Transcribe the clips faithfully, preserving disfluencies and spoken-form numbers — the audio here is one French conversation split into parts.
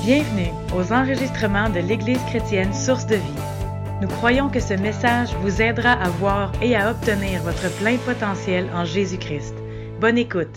Bienvenue aux enregistrements de l'Église chrétienne Source de Vie. Nous croyons que ce message vous aidera à voir et à obtenir votre plein potentiel en Jésus-Christ. Bonne écoute.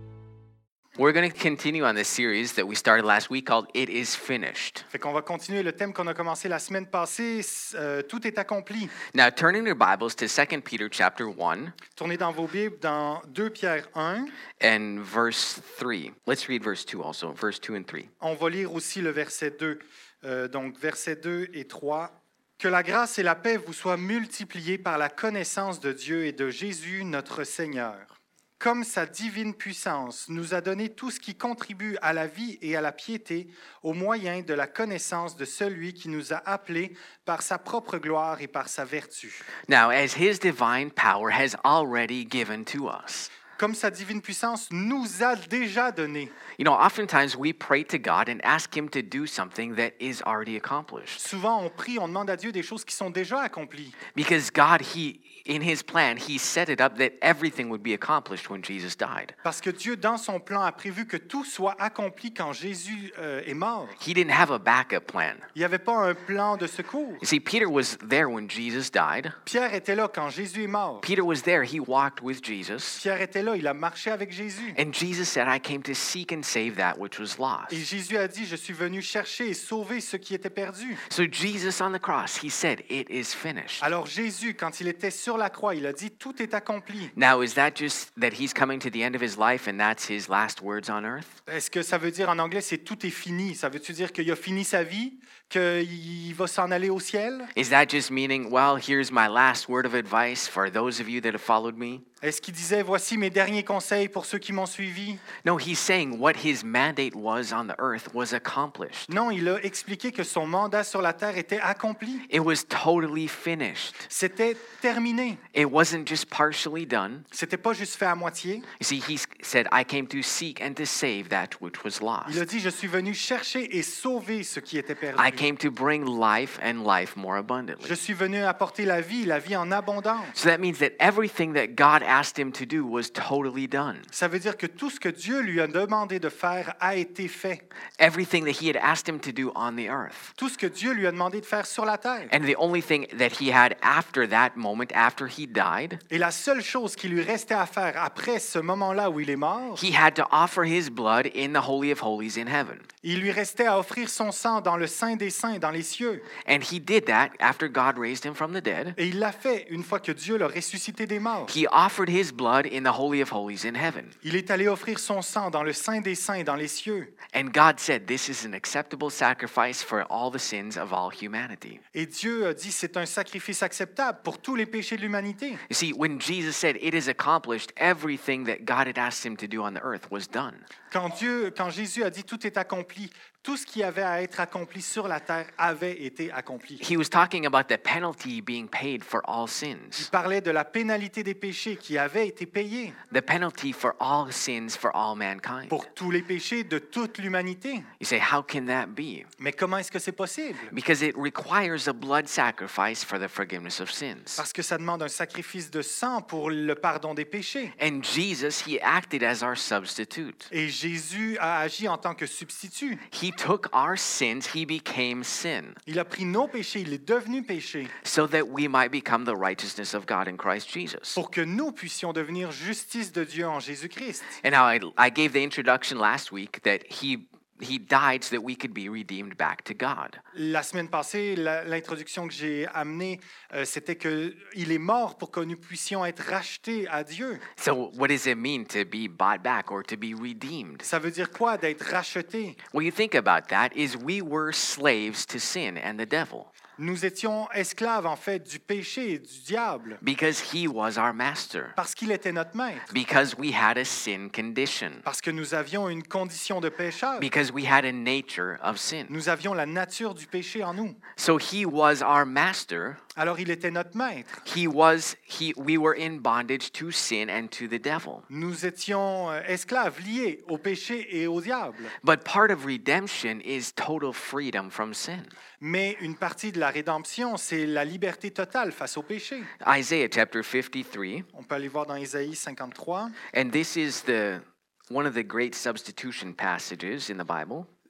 We're going to continue on this series that we started last week called It Is Finished. Fait qu'on va continuer le thème qu'on a commencé la semaine passée, euh, tout est accompli. Now, turning your Bibles to Second Peter chapter one Tournez dans vos Bibles dans deux Pierre un. and verse three. Let's read verse two also, verse two and three. On va lire aussi le verset deux. Euh, donc, versets deux et trois. Que la grâce et la paix vous soient multipliées par la connaissance de Dieu et de Jésus notre Seigneur. Comme sa divine puissance nous a donné tout ce qui contribue à la vie et à la piété au moyen de la connaissance de celui qui nous a appelés par sa propre gloire et par sa vertu. Now, as his divine power has already given to us. Comme sa divine puissance nous a déjà donné. You know, oftentimes we pray to God and ask him to do something that is already accomplished. Souvent, on prie, on demande à Dieu des choses qui sont déjà accomplies. Because God, he in his plan, he set it up that everything would be accomplished when Jesus died. Parce que Dieu, dans son plan, a prévu que tout soit accompli quand Jésus euh, est mort. He didn't have a backup plan. Il n'y avait pas un plan de secours. You see, Peter was there when Jesus died. Pierre était là quand Jésus est mort. Peter was there. He walked with Jesus. Pierre était là, il a marché avec Jésus. And Jesus said, I came to seek and save that which was lost. Et Jésus a dit, je suis venu chercher et sauver ce qui était perdu. So Jesus on the cross, he said, it is finished. Alors Jésus, quand il était sur la croix, il a dit, tout est accompli. Now, is that just that he's coming to the end of his life and that's his last words on earth? Est-ce que ça veut dire en anglais, c'est tout est fini? Ça veut-tu dire qu'il a fini sa vie, qu'il va s'en aller au ciel? Is that just meaning, well, here's my last word of advice for those of you that have followed me? Est-ce qu'il disait, voici mes derniers conseils pour ceux qui m'ont suivi? No, he's saying what his mandate was on the earth was accomplished. Non, il a expliqué que son mandat sur la terre était accompli. It was totally finished. C'était terminé. It wasn't just partially done. C'était pas juste fait à moitié. You see, he said, I came to seek and to save that which was lost. Il a dit, je suis venu chercher et sauver ce qui était perdu. I came to bring life and life more abundantly. Je suis venu apporter la vie, la vie en abondance. So that means that everything that God asked him to do was totally done. Ça veut dire que tout ce que Dieu lui a demandé de faire a été fait. Everything that he had asked him to do on the earth. Tout ce que Dieu lui a demandé de faire sur la terre. And the only thing that he had after that moment, after he died, Et la seule chose qui lui restait à faire après ce moment-là où il est mort, he had to offer his blood in the Holy of Holies in heaven. il lui restait à offrir son sang dans le Saint des Saints, dans les cieux. And he did that after God raised him from the dead. Et il l'a fait une fois que Dieu l'a ressuscité des morts. He offered his blood in the Holy of Holies in heaven. Il est allé offrir son sang dans le Saint des Saints, dans les cieux. And God said, this is an acceptable sacrifice for all the sins of all humanity. Et Dieu a dit, c'est un sacrifice acceptable pour tous les péchés de l'humanité. You see, when Jesus said, it is accomplished, everything that God had asked him to do on the earth was done. Quand Dieu, quand Jésus a dit tout est accompli, tout ce qui avait à être accompli sur la terre avait été accompli. He was talking about the penalty being paid for all Il sins. parlait de la pénalité des péchés qui avait été payée The penalty for all sins for all mankind. pour tous les péchés de toute l'humanité. You say, how can that be? Mais comment est-ce que c'est possible? Because it requires a blood sacrifice for the forgiveness of sins. Parce que ça demande un sacrifice de sang pour le pardon des péchés. And Jesus, he acted as our substitute. Et Jésus a agi en tant que substitut. He took our sins, he became sin, Il a pris nos péchés, il est devenu péché so that we might become the righteousness of God in Christ Jesus. pour que nous puissions devenir justice de Dieu en Jésus-Christ. And now I, I gave the introduction last week that he he died so that we could be redeemed back to God. La semaine passée, la- l'introduction que j'ai amenée, euh, c'était qu'il est mort pour que nous puissions être rachetés à Dieu. So what does it mean to be bought back or to be redeemed? Ça veut dire quoi d'être racheté? When you think about that, is we were slaves to sin and the devil Nous étions esclaves en fait du péché et du diable because he was our master, parce qu'il était notre maître, because we had a sin condition, parce que nous avions une condition de pécheur, because we had a nature of sin. nous avions la nature du péché en nous. So he was our master. Alors il était notre maître. He was he we were in bondage to sin and to the devil. Nous étions euh, esclaves liés au péché et au diable. But part of redemption is total freedom from sin. Mais une partie de la rédemption, c'est la liberté totale face au péché. Isaiah chapter fifty-three, On peut aller voir dans Isaïe cinquante-trois. and this is the one of the great substitution passages in the Bible.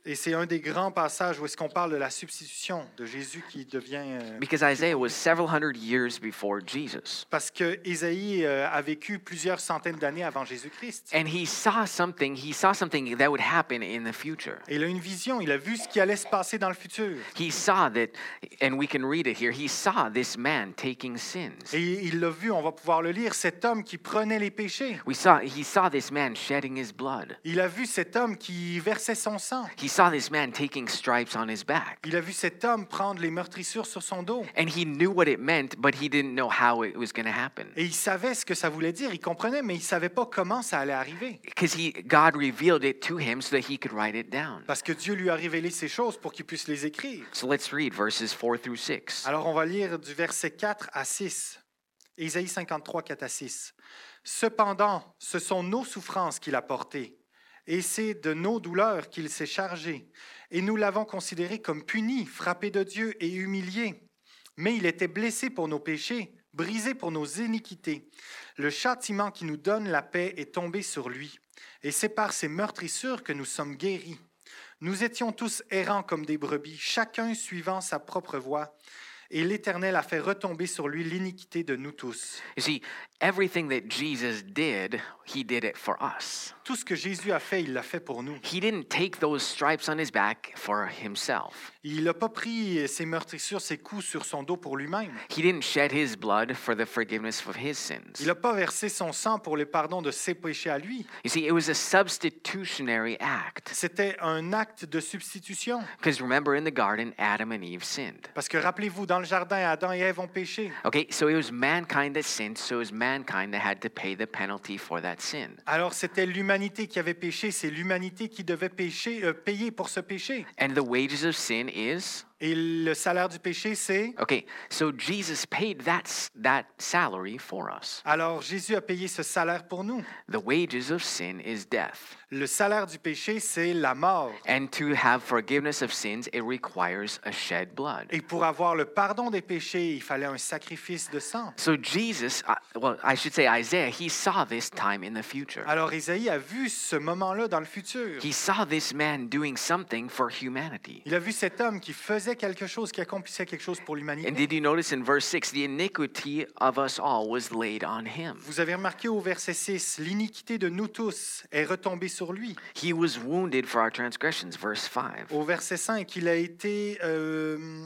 Et c'est un des grands passages où est-ce qu'on parle de la substitution de Jésus qui devient... euh, Because Isaiah was several hundred years before Jesus. parce que Ésaïe euh, a vécu plusieurs centaines d'années avant Jésus-Christ. And he saw something, he saw something that would happen in the future. Et il a une vision, il a vu ce qui allait se passer dans le futur. He saw that, and we can read it here, he saw this man taking sins. Et il l'a vu, on va pouvoir le lire, cet homme qui prenait les péchés. We saw, he saw this man shedding his blood. Il a vu cet homme qui versait son sang. He saw this man taking stripes on his back. Il a vu cet homme prendre les meurtrissures sur son dos. And he knew what it meant, but he didn't know how it was going to happen. Et il savait ce que ça voulait dire, il comprenait, mais il ne savait pas comment ça allait arriver. Because he, God revealed it to him so that he could write it down. Parce que Dieu lui a révélé ces choses pour qu'il puisse les écrire. So let's read verses four through six. Alors on va lire du verset quatre à six. Ésaïe cinquante-trois, quatre à six. Cependant, ce sont nos souffrances qu'il a portées, et c'est de nos douleurs qu'il s'est chargé. Et nous l'avons considéré comme puni, frappé de Dieu et humilié. Mais il était blessé pour nos péchés, brisé pour nos iniquités. Le châtiment qui nous donne la paix est tombé sur lui. Et c'est par ses meurtrissures que nous sommes guéris. Nous étions tous errants comme des brebis, chacun suivant sa propre voie. Et l'Éternel a fait retomber sur lui l'iniquité de nous tous. You see, everything that Jesus did, he did it for us. Tout ce que Jésus a fait, il l'a fait pour nous. He didn't take those stripes on his back for himself. Il n'a pas pris ses meurtrissures, ses coups sur son dos pour lui-même. He didn't shed his blood for the forgiveness of his sins. Il n'a pas versé son sang pour le pardon de ses péchés à lui. You see, it was a substitutionary act. C'était un acte de substitution. Because remember, in the garden, Adam and Eve sinned. Parce que rappelez-vous, dans le jardin, Adam et Ève ont péché. Okay, so it was mankind that sinned, so it was mankind that had to pay the penalty for that sin. Alors c'était l'humanité qui avait péché, c'est l'humanité qui devait pécher, euh, payer pour ce péché. And the wages of sin is... Et le salaire du péché, c'est... Okay, so Jesus paid that, that salary for us. Alors Jésus a payé ce salaire pour nous. The wages of sin is death. Le salaire du péché, c'est la mort. And to have forgiveness of sins, it requires a shed blood. Et pour avoir le pardon des péchés, il fallait un sacrifice de sang. So Jesus, uh, well, I should say Isaiah, he saw this time in the future. Alors Ésaïe a vu ce moment-là dans le futur. He saw this man doing something for humanity. Il a vu cet homme qui faisait quelque chose, qui accomplissait quelque chose pour And l'humanité. did you notice in verse six, the iniquity of us all was laid on him. Vous avez remarqué au verset six, l'iniquité de nous tous est retombée sur lui. He was wounded for our transgressions, verse five. Au verset cinq, il a été euh,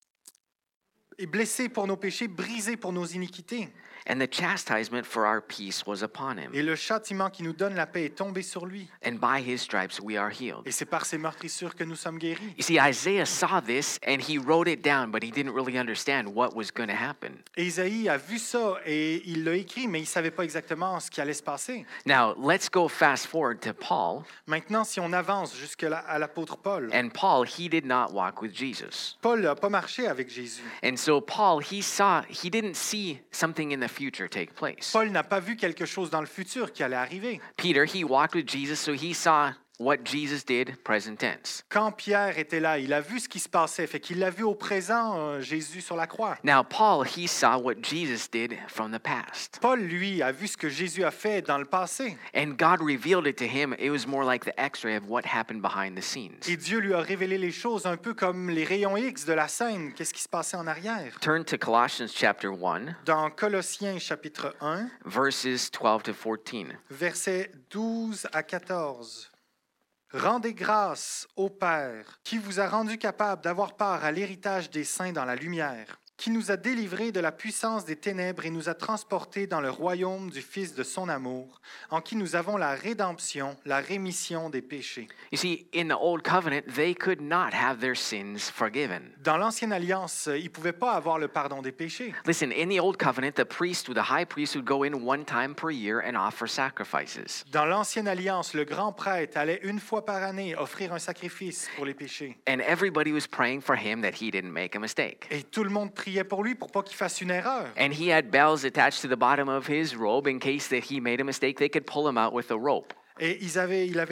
est blessé pour nos péchés, brisé pour nos iniquités. And the chastisement for our peace was upon him. Et le châtiment qui nous donne la paix est tombé sur lui. And by his stripes we are healed. Et c'est par ses meurtrissures que nous sommes guéris. You see, Isaiah saw this and he wrote it down, but he didn't really understand what was going to happen. Et Isaïe a vu ça et il l'a écrit, mais il ne savait pas exactement ce qui allait se passer. Now, let's go fast forward to Paul. Maintenant, si on avance jusqu'à l'apôtre Paul, And Paul, he did not walk with Jesus. Paul n'a pas marché avec Jésus. And so Paul, he saw, he didn't see something in the future take place. Paul n'a pas vu quelque chose dans le futur qui allait arriver. Peter, he walked with Jesus, so he saw what Jesus did, present tense. Quand Pierre était là, il a vu ce qui se passait, fait qu'il l'a vu au présent, euh, Jésus sur la croix. Now, Paul, he saw what Jesus did from the past. Paul, lui, a vu ce que Jésus a fait dans le passé. And God revealed it to him. It was more like the x-ray of what happened behind the scenes. Et Dieu lui a révélé les choses un peu comme les rayons X de la scène. Qu'est-ce qui se passait en arrière? Turn to Colossians chapter one, Dans Colossiens chapitre un, verses twelve to fourteen. versets douze à quatorze. Rendez grâce au Père qui vous a rendu capable d'avoir part à l'héritage des saints dans la lumière, qui nous a délivrés de la puissance des ténèbres et nous a transportés dans le royaume du Fils de son amour, en qui nous avons la rédemption, la rémission des péchés. You see, in the old covenant, they could not have their sins forgiven. Dans l'Ancienne Alliance, ils ne pouvaient pas avoir le pardon des péchés. Listen, in the old covenant, the priest, the high priest, would go in one time per year and offer sacrifices. Dans l'Ancienne Alliance, le grand prêtre allait une fois par année offrir un sacrifice pour les péchés. And everybody was praying for him that he didn't make a mistake. Et tout le monde priait pour lui pour pas qu'il fasse une erreur. And he had bells attached to the bottom of his robe in case that he made a mistake, they could pull him out with a rope. Et ils avaient, il avait une,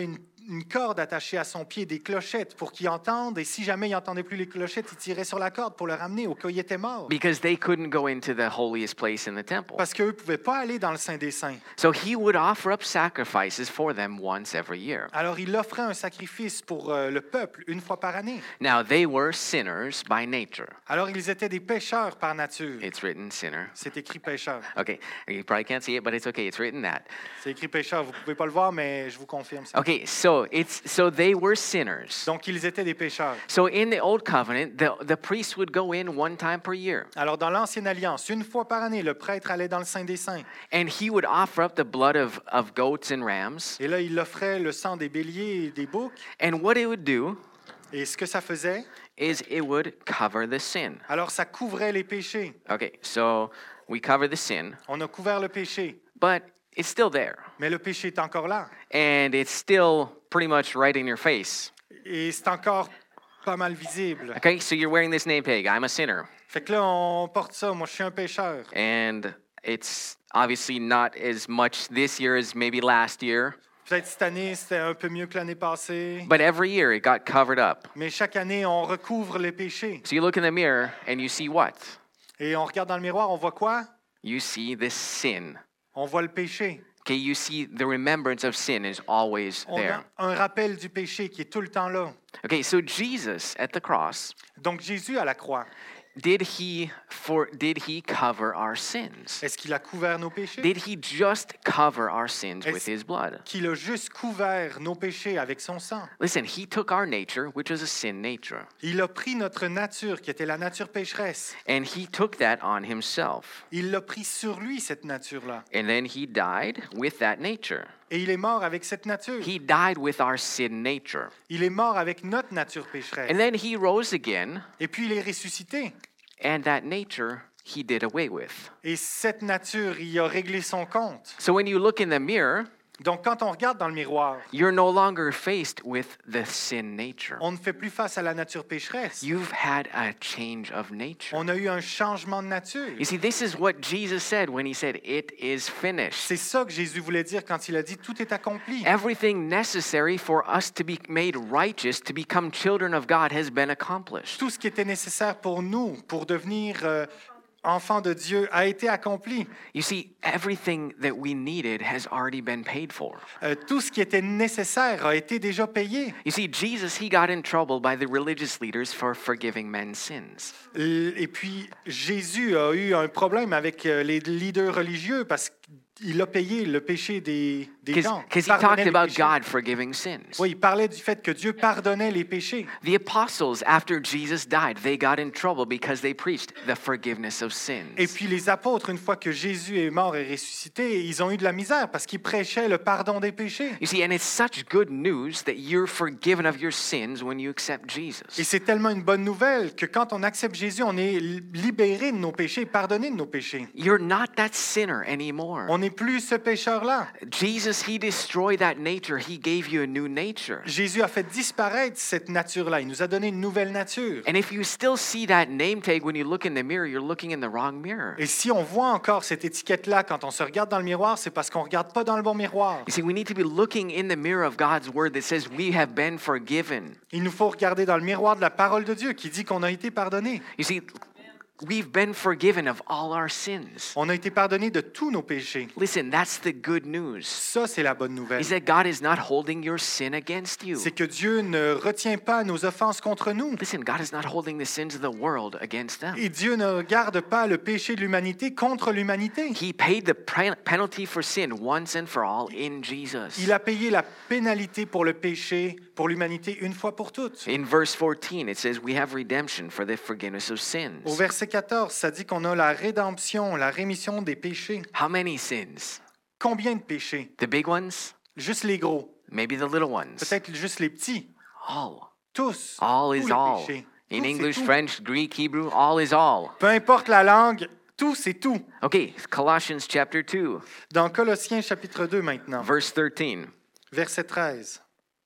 une corde attachée à son pied, des clochettes pour qu'il entende. Et si jamais il n'entendait plus les clochettes, il tirait sur la corde pour le ramener au cas où il était mort. because they couldn't go into the holiest place in the temple. Parce qu'eux ne pouvaient pas aller dans le Saint des Saints. So he would offer up sacrifices for them once every year. Alors il offrait un sacrifice pour euh, le peuple une fois par année. Now, they were sinners by nature. Alors ils étaient des pécheurs par nature. It's written sinner. C'est écrit pécheur. Okay, you probably can't see it, but it's okay. It's written that. C'est écrit pécheur. Vous ne pouvez pas le voir, mais je vous confirme ça. Okay, so it's so they were sinners. Donc ils étaient des pécheurs. So in the old covenant, the, the priest would go in one time per year, Alors dans l'Ancienne Alliance, une fois par année, le prêtre allait dans le Saint des Saints. and he would offer up the blood of, of goats and rams. Et là, il offrait le sang des béliers et des boucs. And what it would do Et ce que ça faisait, is it would cover the sin. alors ça couvrait les péchés. Okay, so we cover the sin, On a couvert le péché, but it's still there. mais le péché est encore là. And it's still pretty much right in your face. Et c'est encore pas mal visible. Okay, so you're wearing this name tag. I'm a sinner. Fait que là, on porte ça. Moi, je suis un pécheur. And it's obviously not as much this year as maybe last year. Peut-être cette année, c'était un peu mieux que l'année passée. But every year it got covered up. Mais chaque année, on recouvre les péchés. So you look in the mirror and you see what? Et on regarde dans le miroir, on voit quoi? You see this sin. On voit le péché. Okay, you see the remembrance of sin is always On there. a un rappel du péché qui est tout le temps là. Okay, so Jesus at the cross, Donc Jésus à la croix, did he for did he cover our sins? est-ce qu'il a couvert nos péchés? Did he just cover our sins with Est-ce his blood? qu'il a juste couvert nos péchés avec son sang? Listen, he took our nature, which was a sin nature, Il a pris notre nature, qui était la nature pécheresse. and he took that on himself. Il l'a pris sur lui, cette nature-là. And then he died with that nature. Et il est mort avec cette nature. He died with our sin nature. Il est mort avec notre nature pécheresse. And then he rose again, Et puis il est ressuscité. and that nature he did away with. Et cette nature, il a réglé son compte. So when you look in the mirror, Donc quand on regarde dans le miroir, you're no longer faced with the sin nature. on ne fait plus face à la nature pécheresse. You've had a change of nature. On a eu un changement de nature. You see, this is what Jesus said when he said, "It is finished." C'est ça que Jésus voulait dire quand il a dit « Tout est accompli ». Everything necessary for us to be made righteous, to become children of God, has been accomplished. Tout ce qui était nécessaire pour nous, pour devenir euh, enfants de Dieu, a été accompli. You see, everything that we needed has already been paid for. Euh, tout ce qui était nécessaire a été déjà payé. You see, Jesus, he got in trouble by the religious leaders for forgiving men's sins. Euh, Et puis, Jésus a eu un problème avec euh, les leaders religieux parce qu'il a payé le péché des, des gens. Because he Pardonnait talked les about péchés. God forgiving sins. Oui, il parlait du fait que Dieu pardonnait les péchés. The apostles, after Jesus died, they got in trouble because they preached the forgiveness of sins. Et puis les apôtres, une fois que Jésus est mort et ressuscité, ils ont eu de la misère parce qu'ils prêchaient le pardon des péchés. You see, and it's such good news that you're forgiven of your sins when you accept Et Jesus. c'est tellement une bonne nouvelle que quand on accepte Jésus, on est libéré de nos péchés, pardonné de nos péchés. You're not that sinner anymore. On n'est plus ce pécheur-là. Jesus, he destroyed that nature. He gave you a new nature. Jésus a fait disparaître cette nature-là. Il nous a donné une nouvelle nature. And if you still see that name tag when you look in the mirror, you're looking in the wrong mirror. Et si on voit encore cette étiquette-là quand on se regarde dans le miroir, c'est parce qu'on ne regarde pas dans le bon miroir. You see, we need to be looking in the mirror of God's word that says we have been forgiven. Il nous faut regarder dans le miroir de la parole de Dieu qui dit qu'on a été pardonné. You see, we've been forgiven of all our sins. On a été pardonné de tous nos péchés. Listen, that's the good news. Ça, c'est la bonne nouvelle. Is that God is not holding your sin against you. C'est que Dieu ne retient pas nos offenses contre nous. Listen, God is not holding the sins of the world against them. Et Dieu ne regarde pas le péché de l'humanité contre l'humanité. He paid the pre- penalty for sin once and for all in Jesus. Il a payé la pénalité pour le péché, pour l'humanité, une fois pour toutes. In verse fourteen, it says we have redemption for the forgiveness of sins. Au verset quatorze, ça dit qu'on a la rédemption, la rémission des péchés. How many sins? Combien de péchés? The big ones? Juste les gros. Maybe the little ones? Peut-être juste les petits. All. Tous. All Tous is les all. péchés. In Tout, c'est English, tout. French, Greek, Hebrew, all is all. Peu importe la langue, tout, c'est tout. Okay, Colossians chapter two, Dans Colossiens chapitre deux maintenant, verse thirteen. verset treize.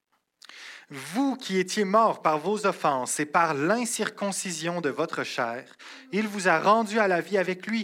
Vous qui étiez morts par vos offenses et par l'incirconcision de votre chair, il vous a rendu à la vie avec lui,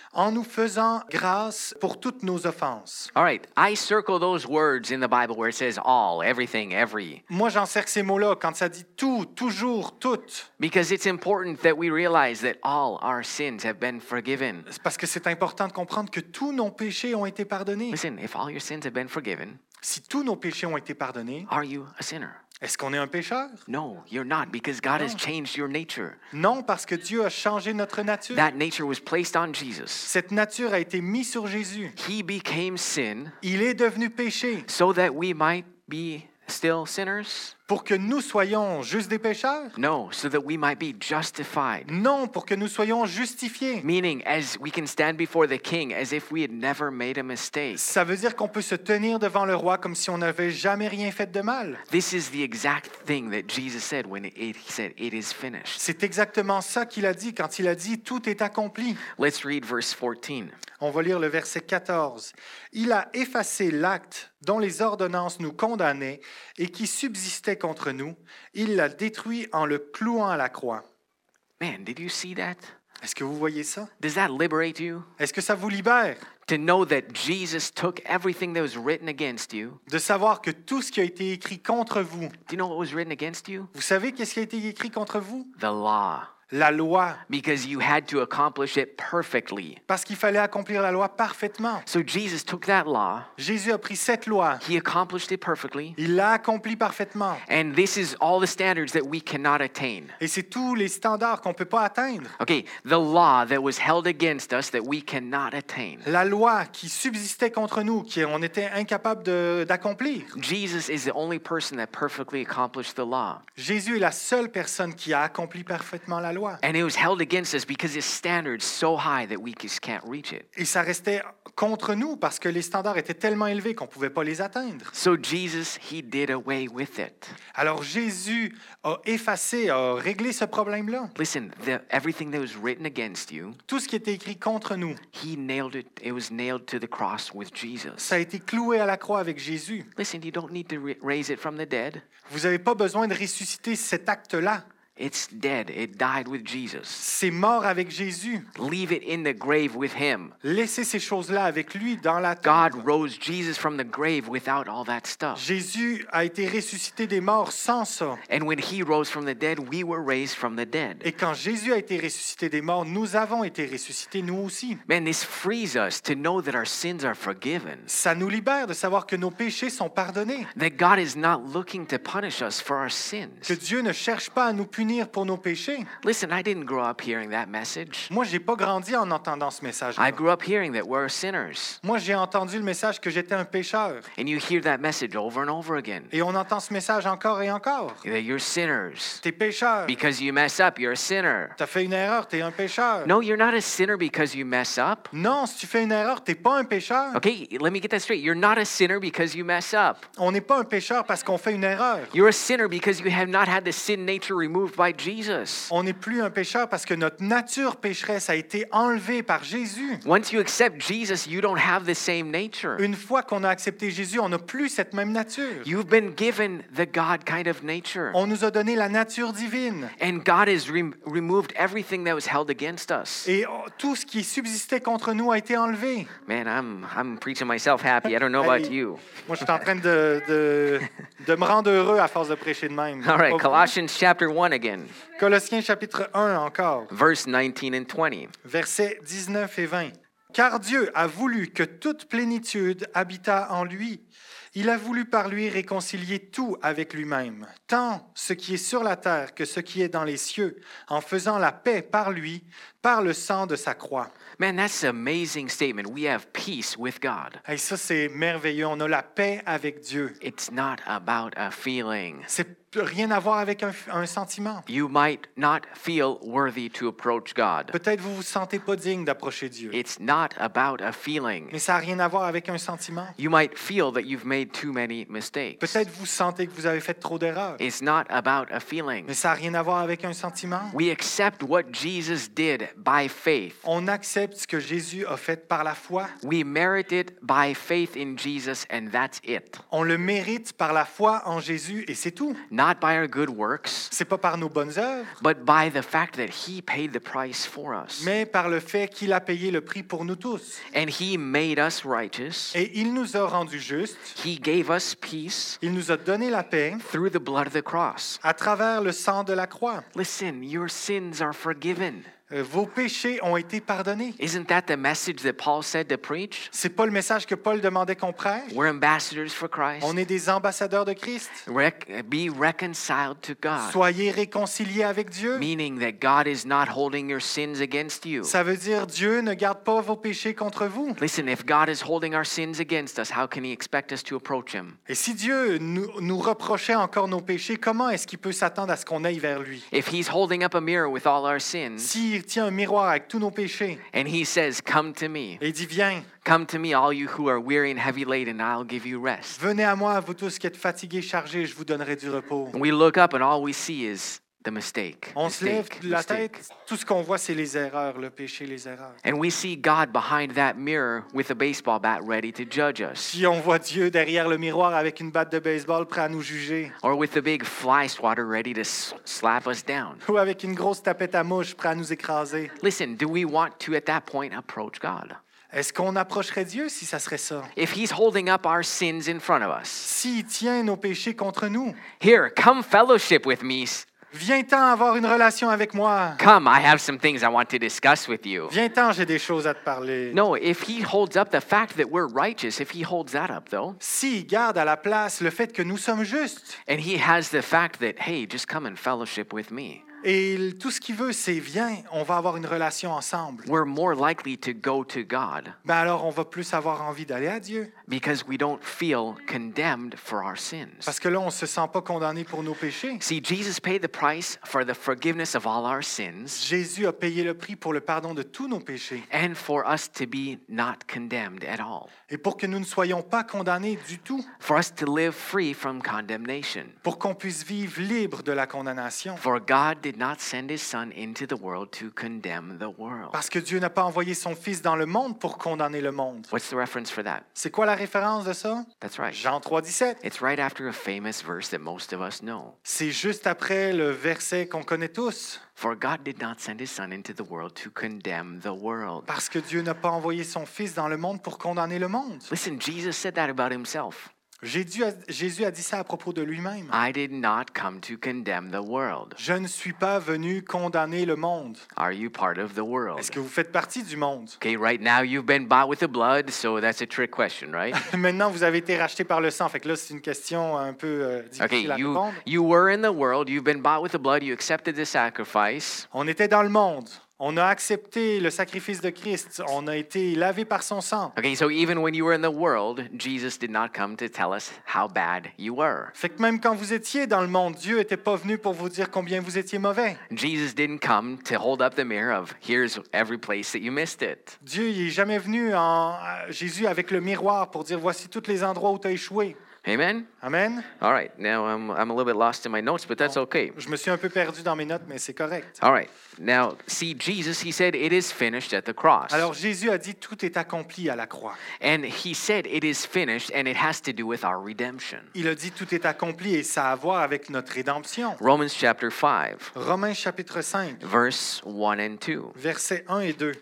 en nous faisant grâce pour toutes nos offenses. All right, I circle those words in the Bible where it says all, everything, every, Moi, j'encercle ces mots-là quand ça dit tout, toujours, tout. because it's important that we realize that all our sins have been forgiven. C'est parce que c'est important de comprendre que tous nos péchés ont été pardonnés. Listen, if all your sins have been forgiven, Si tous nos péchés ont été pardonnés, are you a sinner? est-ce qu'on est un pécheur? No, you're not, because God has No. changed your nature. Non, parce que Dieu a changé notre nature. That nature was placed on Jesus. Cette nature a été mise sur Jésus. He became sin Il est devenu péché so that we might be still sinners? pour que nous soyons juste des pécheurs? No, so that we might be justified. Non, pour que nous soyons justifiés. Meaning, as we can stand before the king as if we had never made a mistake. Ça veut dire qu'on peut se tenir devant le roi comme si on n'avait jamais rien fait de mal. This is the exact thing that Jesus said when it, he said, "It is finished." C'est exactement ça qu'il a dit quand il a dit « Tout est accompli ». Let's read verse fourteen. On va lire le verset quatorze. « Il a effacé l'acte dont les ordonnances nous condamnaient et qui subsistait contre nous. Il l'a détruit en le clouant à la croix. Man, did you see that? » Est-ce que vous voyez ça? Does that liberate you? Est-ce que ça vous libère To know that Jesus took everything that was written against you. de savoir que tout ce qui a été écrit contre vous, Do you know what was written against you? vous savez qu'est-ce qui a été écrit contre vous? The law. La loi, Because you had to accomplish it perfectly. parce qu'il fallait accomplir la loi parfaitement. So Jesus took that law, Jésus a pris cette loi, he accomplished it perfectly, il l'a accomplie parfaitement. and this is all the standards that we cannot attain. Et c'est tous les standards qu'on ne peut pas atteindre. Okay, the law that was held against us that we cannot attain. La loi qui subsistait contre nous, qu'on était incapable de- d'accomplir. Jesus is the only person that perfectly accomplished the law. Jésus est la seule personne qui a accompli parfaitement la loi. And it was held against us because his standard's so high that we just can't reach it. Et ça restait contre nous parce que les standards étaient tellement élevés qu'on ne pouvait pas les atteindre. So Jesus, he did away with it. Alors Jésus a effacé, a réglé ce problème-là. Listen, the, everything that was written against you, Tout ce qui était écrit contre nous, he nailed it. It was nailed to the cross with Jesus. ça a été cloué à la croix avec Jésus. Listen, you don't need to ra- raise it from the dead. Vous n'avez pas besoin de ressusciter cet acte-là. It's dead. It died with Jesus. C'est mort avec Jésus. Leave it in the grave with him. Laissez ces choses-là avec lui dans la God tombe. rose Jesus from the grave without all that stuff. Jésus a été ressuscité des morts sans ça. And when he rose from the dead, we were raised from the dead. Et quand Jésus a été ressuscité des morts, nous avons été ressuscités nous aussi. Man, this frees us to know that our sins are forgiven. Ça nous libère de savoir que nos péchés sont pardonnés. That God is not looking to punish us for our Que sins. Dieu ne cherche pas à nous punir pour nos péchés. Listen, I didn't grow up hearing that message. Moi, j'ai pas grandi en entendant ce I message-là. grew up hearing that we're sinners. Moi, j'ai entendu le message que j'étais un pécheur. And you hear that message over and over again. Et on entend ce message encore et encore. That you're sinners. T'es pécheur. Because you mess up, you're a sinner. T'as fait une erreur, t'es un pécheur. No, you're not a sinner because you mess up. Non, si tu fais une erreur, t'es pas un pécheur. Okay, let me get that straight. You're not a sinner because you mess up. On n'est pas un pécheur parce qu'on fait une erreur. You're a sinner because you have not had the sin nature removed by Jesus. On n'est plus un pécheur parce que notre nature pécheresse a été enlevée par Jésus. Once you accept Jesus, you don't have the same nature. Une fois qu'on a accepté Jésus, on n'a plus cette même nature. You've been given the God kind of nature. On nous a donné la nature divine. And God has re- removed everything that was held against us. Et oh, tout ce qui subsistait contre nous a été enlevé. Man, I'm I'm preaching myself happy. I don't know about Hey, you. Moi, je suis en train de, de, de me rendre heureux à force de prêcher de même. All right, Pas vous. Colossians chapter one again, Colossiens chapitre un encore, verse nineteen and twenty. versets dix-neuf et vingt. Car Dieu a voulu que toute plénitude habitât en lui. Il a voulu par lui réconcilier tout avec lui-même, tant ce qui est sur la terre que ce qui est dans les cieux, en faisant la paix par lui, par le sang de sa croix. Man, that's an amazing statement. We have peace with God. Et ça, c'est merveilleux. On a la paix avec Dieu. It's not about a feeling. C'est rien à voir avec un, un sentiment. You might not feel worthy to approach God. Peut-être vous vous sentez pas digne d'approcher Dieu. It's not about a feeling. Mais ça n'a rien à voir avec un sentiment. You might feel that you've made too many mistakes. Peut-être vous sentez que vous avez fait trop d'erreurs. It's not about a feeling. Mais ça n'a rien à voir avec un sentiment. We accept what Jesus did by faith. On accepte ce que Jésus a fait par la foi. We merit it by faith in Jesus, and that's it. On le mérite par la foi en Jésus et c'est tout. not by our good works, C'est pas par nos bonnes œuvres, but by the fact that he paid the price for us. mais par le fait qu'il a payé le prix pour nous tous. And he made us righteous. Et il nous a rendus justes, He gave us peace il nous a donné la paix through the blood of the cross. à travers le sang de la croix. Listen, your sins are forgiven. Euh, Vos péchés ont été pardonnés. Isn't that the message that Paul said to preach? C'est pas le message que Paul demandait qu'on prêche. We're ambassadors for Christ. On est des ambassadeurs de Christ. Rec- be reconciled to God. Soyez réconciliés avec Dieu. Meaning that God is not holding your sins against you. Ça veut dire Dieu ne garde pas vos péchés contre vous. Listen, if God is holding our sins against us, how can he expect us to approach him? Et si Dieu nous, nous reprochait encore nos péchés, comment est-ce qu'il peut s'attendre à ce qu'on aille vers lui? If he's holding up a mirror with all our sins, S'il tient un miroir avec tous nos péchés and he says, come to me, et il dit, viens, come to me, all you who are weary and heavy laden, I'll give you rest. venez à moi, vous tous qui êtes fatigués, chargés, je vous donnerai du repos. And we look up and all we see is the mistake. On se lève Mistake, la mistake. tête, tout ce qu'on voit, c'est les erreurs, le péché, les erreurs. And we see God behind that mirror with a baseball bat ready to judge us. Puis on voit Dieu derrière le miroir avec une batte de baseball prêt à nous juger, Or with the big fly swatter ready to s- slap us down. ou avec une grosse tapette à mouche prêt à nous écraser. Listen, do we want to at that point approach God? Est-ce qu'on approcherait Dieu si ça serait ça? If he's holding up our sins in front of us, S'il tient nos péchés contre nous, here, come fellowship with me. viens-t'en avoir une relation avec moi. Come, I have some things I want to discuss with you. Viens-t'en, j'ai des choses à te parler. No, if he holds up the fact that we're righteous, if he holds that up though, S'il garde à la place le fait que nous sommes justes, and he has the fact that, hey, just come and fellowship with me, et il- tout ce qu'il veut, c'est viens, on va avoir une relation ensemble. we're more likely to go to God Ben alors, on va plus avoir envie d'aller à Dieu. because we don't feel condemned for our sins. Parce que là, on ne se sent pas condamné pour nos péchés. See, Jesus paid the price for the forgiveness of all our sins Jésus a payé le prix pour le pardon de tous nos péchés. and for us to be not condemned at all, Et pour que nous ne soyons pas condamnés du tout. for us to live free from condemnation. Pour qu'on puisse vivre libre de la condamnation. For God did not send his Son into the world to condemn the world. Parce que Dieu n'a pas envoyé son Fils dans le monde pour condamner le monde. What's the reference for that? C'est quoi la référence de ça? That's right. Jean trois, dix-sept. It's right after a famous verse that most of us know. C'est juste après le verset qu'on connaît tous. For God did not send his Son into the world to condemn the world. Parce que Dieu n'a pas envoyé son Fils dans le monde pour condamner le monde. Listen, Jesus said that about himself. Jésus a, Jésus a dit ça à propos de lui-même. I did not come to condemn the world. Je ne suis pas venu condamner le monde. Are you part of the world? Est-ce que vous faites partie du monde? Okay, right now you've been bought with the blood, so that's a trick question, right? Maintenant, vous avez été racheté par le sang. Fait que là, c'est une question un peu euh, Okay, difficile à you répondre. you were in the world, you've been bought with the blood, you accepted the sacrifice. On était dans le monde. On a accepté le sacrifice de Christ. On a été lavé par son sang. Okay, so even when you were in the world, Jesus did not come to tell us how bad you were. Fait que même quand vous étiez dans le monde, Dieu n'était pas venu pour vous dire combien vous étiez mauvais. Jesus didn't come to hold up the mirror of here's every place that you missed it. Dieu il est jamais venu en euh, Jésus avec le miroir pour dire voici tous les endroits où tu as échoué. Amen? Amen. All right, now I'm, I'm a little bit lost in my notes, but that's okay. Je me suis un peu perdu dans mes notes, mais c'est correct. All right, now see, Jesus, he said, it is finished at the cross. Alors Jésus a dit tout est accompli à la croix. And he said it is finished, and it has to do with our redemption. Il a dit tout est accompli et ça a à voir avec notre rédemption. Romans chapter five, Romains chapitre cinq, verse one and two. versets un et deux.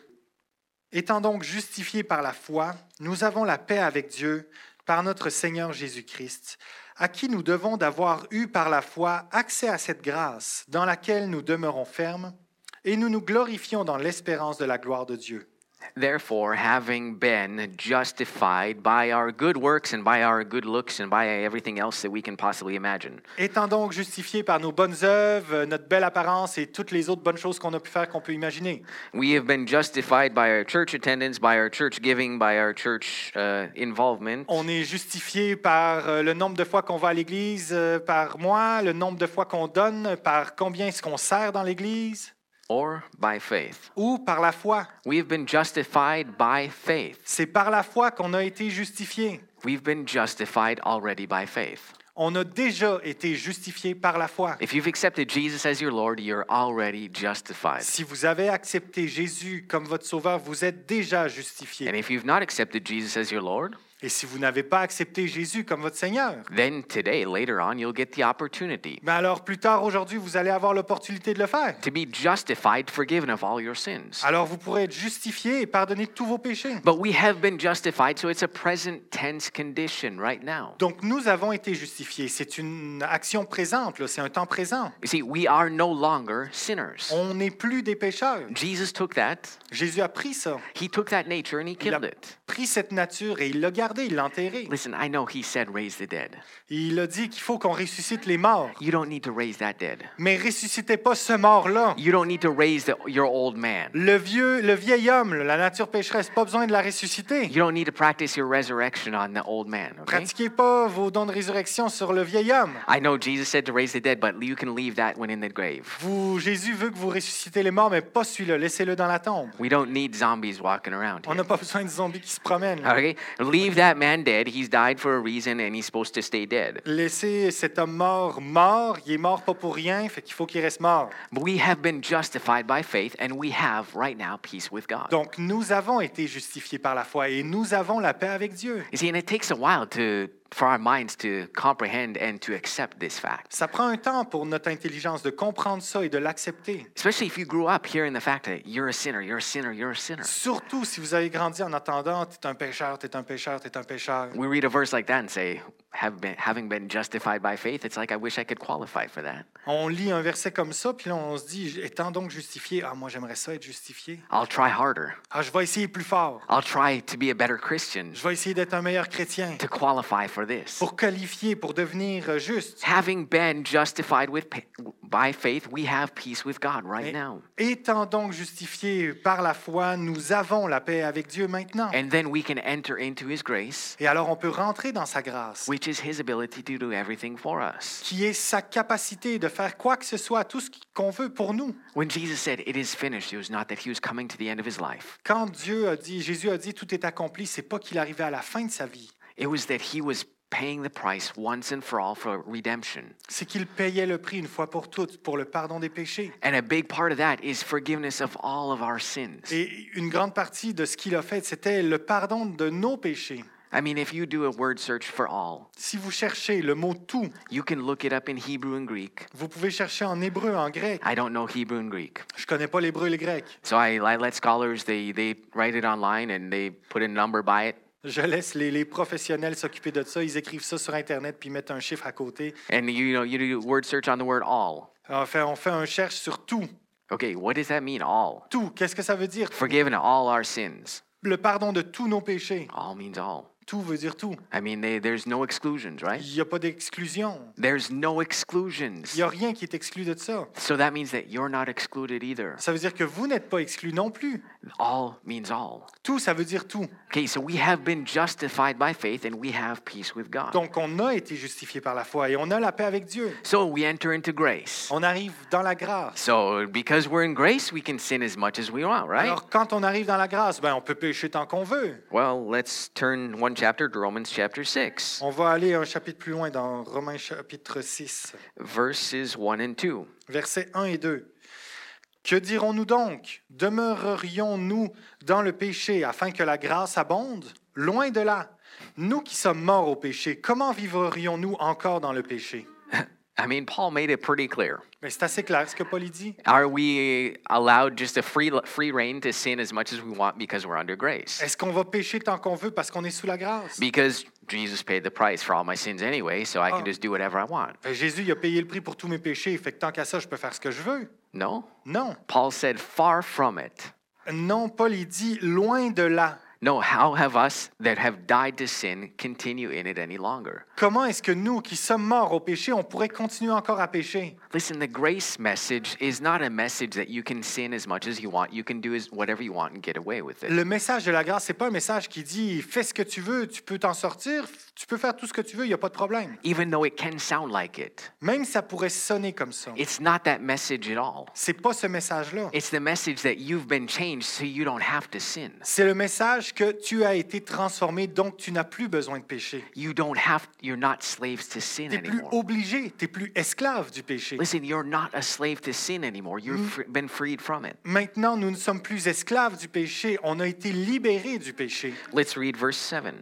Étant donc justifiés par la foi, nous avons la paix avec Dieu par notre Seigneur Jésus-Christ, à qui nous devons d'avoir eu par la foi accès à cette grâce dans laquelle nous demeurons fermes et nous nous glorifions dans l'espérance de la gloire de Dieu. Therefore, having been justified by our good works and by our good looks and by everything else that we can possibly imagine, Étant donc justifiés par nos bonnes œuvres, notre belle apparence et toutes les autres bonnes choses qu'on a pu faire qu'on peut imaginer. we have been justified by our church attendance, by our church giving, by our church uh, involvement, On est justifié par euh, le nombre de fois qu'on va à l'Église euh, par mois, le nombre de fois qu'on donne, par combien est-ce qu'on sert dans l'Église, or by faith. ou par la foi. We have been justified by faith. C'est par la foi qu'on a été justifié. We've been justified already by faith. On a déjà été justifié par la foi. If you've accepted Jesus as your Lord, you're already justified. Si vous avez accepté Jésus comme votre sauveur, vous êtes déjà justifié. And if you've not accepted Jesus as your Lord, Et si vous n'avez pas accepté Jésus comme votre Seigneur, then today, later on, you'll get the opportunity ben alors plus tard aujourd'hui, vous allez avoir l'opportunité de le faire. to be justified, forgiven of all your sins. Alors vous pourrez être justifié et pardonné de tous vos péchés. But we have been justified, so it's a present tense condition right now. Donc nous avons été justifiés. C'est une action présente, là. C'est un temps présent. You see, we are no longer sinners. On n'est plus des pécheurs. Jesus took that. Jésus a pris ça. He took that nature and he Il a killed it. pris cette nature et il l'a gardée, il l'a enterrée. Listen, I know he said raise the dead. Il a dit qu'il faut qu'on ressuscite les morts. You don't need to raise that dead. Mais ressuscitez pas ce mort-là. You don't need to raise the, your old man. Le vieux, le vieil homme, là, la nature pécheresse, pas besoin de la ressusciter. You don't need to practice your resurrection on the old man, okay? Pratiquez pas vos dons de résurrection sur le vieil homme. I know Jesus said to raise the dead, but you can leave that one in the grave. Vous, Jésus veut que vous ressuscitez les morts, mais pas celui-là. Laissez-le dans la tombe. We don't need zombies walking around On here. n'a pas besoin de zombies qui se promènent. là. Okay? Leave that man dead. He's died for a reason and he's supposed to stay dead. Laissez cet homme mort mort. Il est mort pas pour rien, fait qu'il faut qu'il reste mort. But we have been justified by faith and we have right now peace with God. Donc, nous avons été justifiés par la foi et nous avons la paix avec Dieu. You see, and it takes a while to for our minds to comprehend and to accept this fact. Ça prend un temps pour notre intelligence de comprendre ça et de l'accepter. Especially if you grew up hearing the fact that you're a sinner, you're a sinner, you're a sinner. Surtout si vous avez grandi en entendant « t'es un pécheur, t'es un pécheur, t'es un pécheur We read a verse like that and say, Have been, having been justified by faith, it's like I wish I could qualify for that. ». On lit un verset comme ça, puis là, on se dit « étant donc justifié, ah, moi, j'aimerais ça être justifié. I'll try harder. Ah, je vais essayer plus fort. I'll try to be a better Christian Je vais essayer d'être un meilleur chrétien. to qualify for this. Pour qualifier, pour devenir euh, juste. » Having been justified with pa- by faith, we have peace with God right Mais now. étant donc justifiés par la foi, nous avons la paix avec Dieu maintenant. And then we can enter into His grace, Et alors, on peut rentrer dans sa grâce, which is His ability to do everything for us. qui est sa capacité de faire quoi que ce soit, tout ce qu'on veut pour nous. When Jesus said, It is finished, it was not that He was coming to the end of His life. Quand Dieu a dit, Jésus a dit, tout est accompli, c'est pas qu'il arrivait à la fin de sa vie. It was that He was paying the price once and for all for redemption. C'est qu'il payait le prix une fois pour toutes pour le pardon des péchés. And a big part of that is forgiveness of all of our sins. Et une grande partie de ce qu'il a fait, c'était le pardon de nos péchés. I mean, if you do a word search for all, Si vous cherchez le mot « tout », you can look it up in Hebrew and Greek. vous pouvez chercher en hébreu, en grec. I don't know Hebrew and Greek. Je connais pas l'hébreu et le grec. So I, I let scholars, they, they write it online and they put a number by it. Je laisse les, les professionnels s'occuper de ça. Ils écrivent ça sur Internet puis ils mettent un chiffre à côté. And you know, you do word search on the word all. On fait, on fait un cherche sur tout. Okay, what does that mean, all? Tout. Qu'est-ce que ça veut dire? Forgiven of all our sins. Le pardon de tous nos péchés. All means all. Tout veut dire tout. I mean, they, there's no exclusions, right? Il n'y a pas d'exclusion. There's no Il exclusions. n'y a rien qui est exclu de ça. So that means that you're not excluded either. Ça veut dire que vous n'êtes pas exclu non plus. All means all. Tout, ça veut dire tout. Okay, so we have been justified by faith and we have peace with God. Donc, on a été justifié par la foi et on a la paix avec Dieu. So we enter into grace. On arrive dans la grâce. So because we're in grace, we can sin as much as we want, right? Alors, quand on arrive dans la grâce, ben, on peut pécher tant qu'on veut. Well, let's turn one chapter to Romans chapter six, On va aller un chapitre plus loin dans Romains chapitre six, verses one and two. versets un et deux. Que dirons-nous donc? Demeurerions-nous dans le péché afin que la grâce abonde? Loin de là. Nous qui sommes morts au péché, comment vivrions-nous encore dans le péché? I mean, Paul made it pretty clear. Mais c'est assez clair ce que Paul y dit. Are we allowed just a free free reign to sin as much as we want because we're under grace? Est-ce qu'on va pécher tant qu'on veut parce qu'on est sous la grâce? Because Jesus paid the price for all my sins anyway, so I Oh. can just do whatever I want. Ben, Jésus il a payé le prix pour tous mes péchés, fait que tant qu'à ça, je peux faire ce que je veux. No? Non. Paul said, far from it. Non, Paul il dit loin de là. No, how have us that have died to sin continue in it any longer? Comment est-ce que nous qui sommes morts au péché, on pourrait continuer encore à pécher? Listen, the grace message is not a message that you can sin as much as you want. You can do as whatever you want and get away with it. Le message de la grâce, c'est pas un message qui dit fais ce que tu veux, tu peux t'en sortir, tu peux faire tout ce que tu veux, il n'y a pas de problème. Even though it can sound like it, Même si ça pourrait sonner comme ça. it's not that message at all. C'est pas ce message-là. It's the message that you've been changed so you don't have to sin. C'est le message que tu as été transformé, donc tu n'as plus besoin de pécher. You don't have, you're not slaves to sin Tu n'es plus anymore. obligé, tu n'es plus esclave du péché. Listen, you're not a slave to sin anymore. You've fr- been freed from it. Maintenant, nous ne sommes plus esclaves du péché, on a été libérés du péché. Let's read verse seven.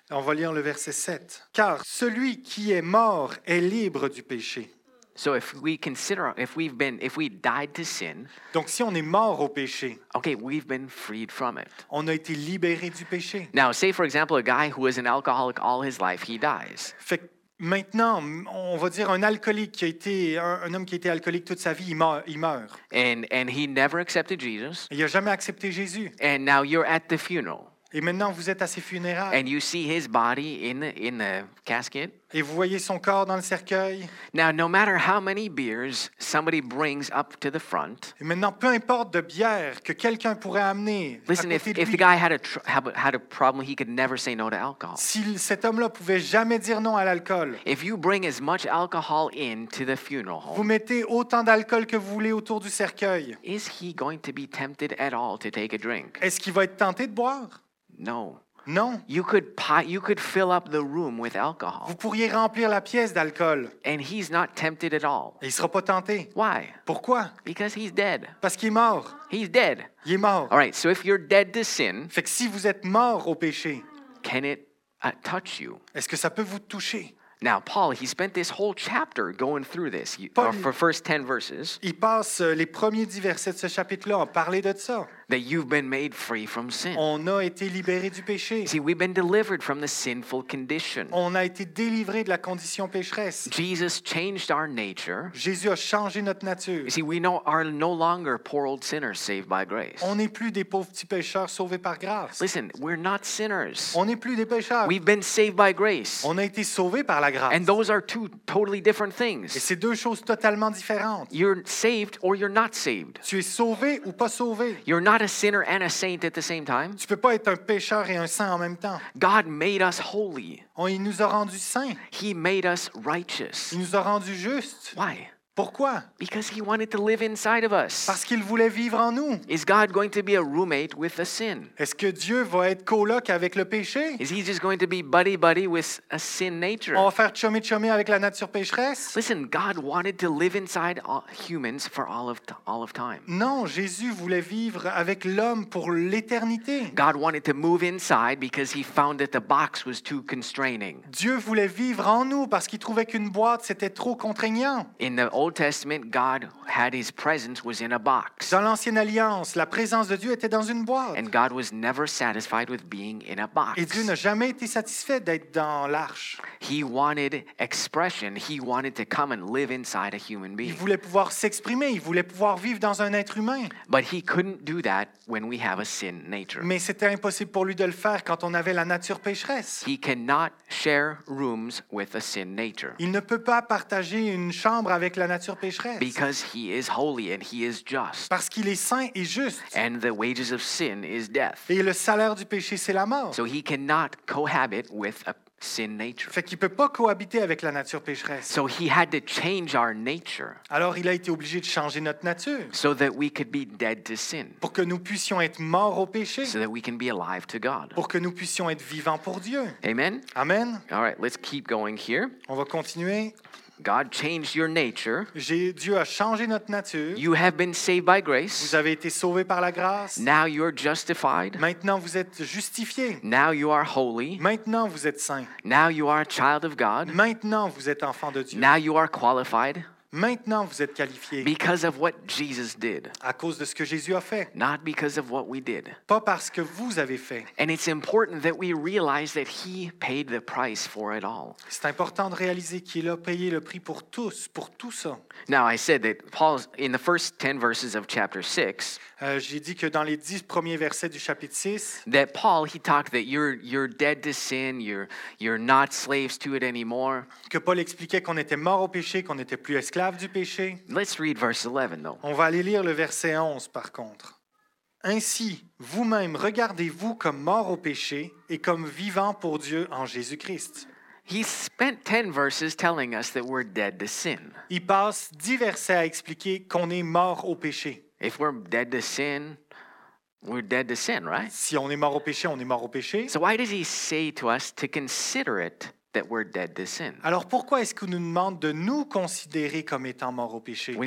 On va lire le verset sept. « Car celui qui est mort est libre du péché. » So if we consider, if we've been, if we died to sin, Donc si on est mort au péché, okay, we've been freed from it. on a été libéré du péché. Now, say for example, a guy who was an alcoholic all his life, he dies. Fait que maintenant, on va dire un alcoolique qui a été, un, un homme qui a été alcoolique toute sa vie, il meurt. Il meurt. And, and he never accepted Jesus. Il n'a jamais accepté Jésus. And now you're at the funeral. Et maintenant, vous êtes à ses funérailles. And you see his body in the, in the casket. Et vous voyez son corps dans le cercueil. Now, no matter how many beers somebody brings up to the front, Et maintenant, peu importe de bière que quelqu'un pourrait amener à listen, if, côté de if lui, the guy had a, tr- had a had a problem, he could never say no to alcohol. si cet homme-là pouvait jamais dire non à l'alcool, If you bring as much alcohol in to the funeral vous home, mettez autant d'alcool que vous voulez autour du cercueil, is he going to be tempted at all to take a drink? est-ce qu'il va être tenté de boire? No. Non. You could pi- you could fill up the room with Vous alcohol, pourriez remplir la pièce d'alcool and he's not tempted at all. et il ne sera pas tenté. Why? Pourquoi? Because he's dead. Parce qu'il est mort. He's dead. Il est mort. All right, so if you're dead to sin, Fait que si vous êtes mort au péché, can it uh, touch you? est-ce que ça peut vous toucher? Now, Paul, he spent this whole chapter going through this you- Paul- or for first ten verses, Il passe euh, les premiers dix versets de ce chapitre-là à parler de ça. that you've been made free from sin. On a été libérés du péché. See, we've been delivered from the sinful condition. On a été délivrés de la condition pécheresse. Jesus changed our nature. Jésus a changé notre nature. You see, we know are no longer poor old sinners saved by grace. On n'est plus des pauvres petits pécheurs sauvés par grâce. Listen, we're not sinners. On n'est plus des pécheurs. We've been saved by grace. On a été sauvés par la grâce. And those are two totally different Et things. c'est deux choses totalement différentes. You're saved or you're not saved. Tu es sauvé ou pas sauvé. You're not a sinner and a saint at the same time. Tu peux pas être un pécheur et un saint en même temps. God made us holy. On, il nous a rendus saints. He made us righteous. Il nous a rendus justes. Why? Pourquoi? Because he wanted to live inside of us. Parce qu'il voulait vivre en nous. Is God going to be a roommate with the sin? Est-ce que Dieu va être coloc avec le péché? Is he just going to be buddy-buddy with a sin nature? On va faire chummy-chummy avec la nature pécheresse? Listen, God wanted to live inside all humans for all of, all of time. Non, Jésus voulait vivre avec l'homme pour l'éternité. God wanted to move inside because he found that the box was too constraining. Dieu voulait vivre en nous parce qu'il trouvait qu'une boîte, c'était trop contraignant. In the Old Testament, God had his presence was in a box. Dans l'Ancienne Alliance, la présence de Dieu était dans une boîte. And God was never satisfied with being in a box. Et Dieu n'a jamais été satisfait d'être dans l'arche. He wanted expression. He wanted to come and live inside a human Il being. voulait pouvoir s'exprimer, il voulait pouvoir vivre dans un être humain. But he couldn't do that when we have a sin nature. Mais c'était impossible pour lui de le faire quand on avait la nature pécheresse. He cannot share rooms with a sin nature Il ne peut pas partager une chambre avec la nature pécheresse. because he is holy and he is just. Parce qu'il est saint et juste. And the wages of sin is death. Et le salaire du péché, c'est la mort. So he cannot cohabit with a sin nature. Fait qu'il ne peut pas cohabiter avec la nature pécheresse. So he had to change our nature Alors il a été obligé de changer notre nature so that we could be dead to sin, pour que nous puissions être morts au péché, so that we can be alive to God. pour que nous puissions être vivants pour Dieu. Amen? Amen. All right, let's keep going here. On va continuer. God changed your nature. J'ai- Dieu a changé notre nature. You have been saved by Vous grace. avez été sauvés par la grâce. Now you're justified. Maintenant, vous êtes justifiés. Now you are holy. Maintenant, vous êtes saints. Now you are a child of God. Maintenant, vous êtes enfants de Dieu. Now you are qualified Maintenant, vous êtes qualifiés because of what Jesus did, à cause de ce que Jésus a fait, not because of what we did. pas parce que vous avez fait. And it's important that we realize that he paid the price for it all. C'est important de réaliser qu'il a payé le prix pour tous, pour tout ça. Now, I said that Paul's in the first ten verses of chapter six, Euh, J'ai dit que dans les dix premiers versets du chapitre six, that Paul, he talked that you're you're dead to sin, you're you're not slaves to it anymore. que Paul expliquait qu'on était mort au péché, qu'on n'était plus esclave du péché. Let's read verse eleven though. On va aller lire le verset onze par contre. Ainsi, vous-même, regardez-vous comme morts au péché et comme vivants pour Dieu en Jésus-Christ. He spent ten verses telling us that we're dead to sin. Il passe dix versets à expliquer qu'on est mort au péché. If we're dead to sin, we're dead to sin, right? Si on est mort au péché, on est mort au péché. So why does he say to us to consider it that we're dead to sin? Alors pourquoi est-ce qu'il nous demande de nous considérer comme étant morts au péché? When he just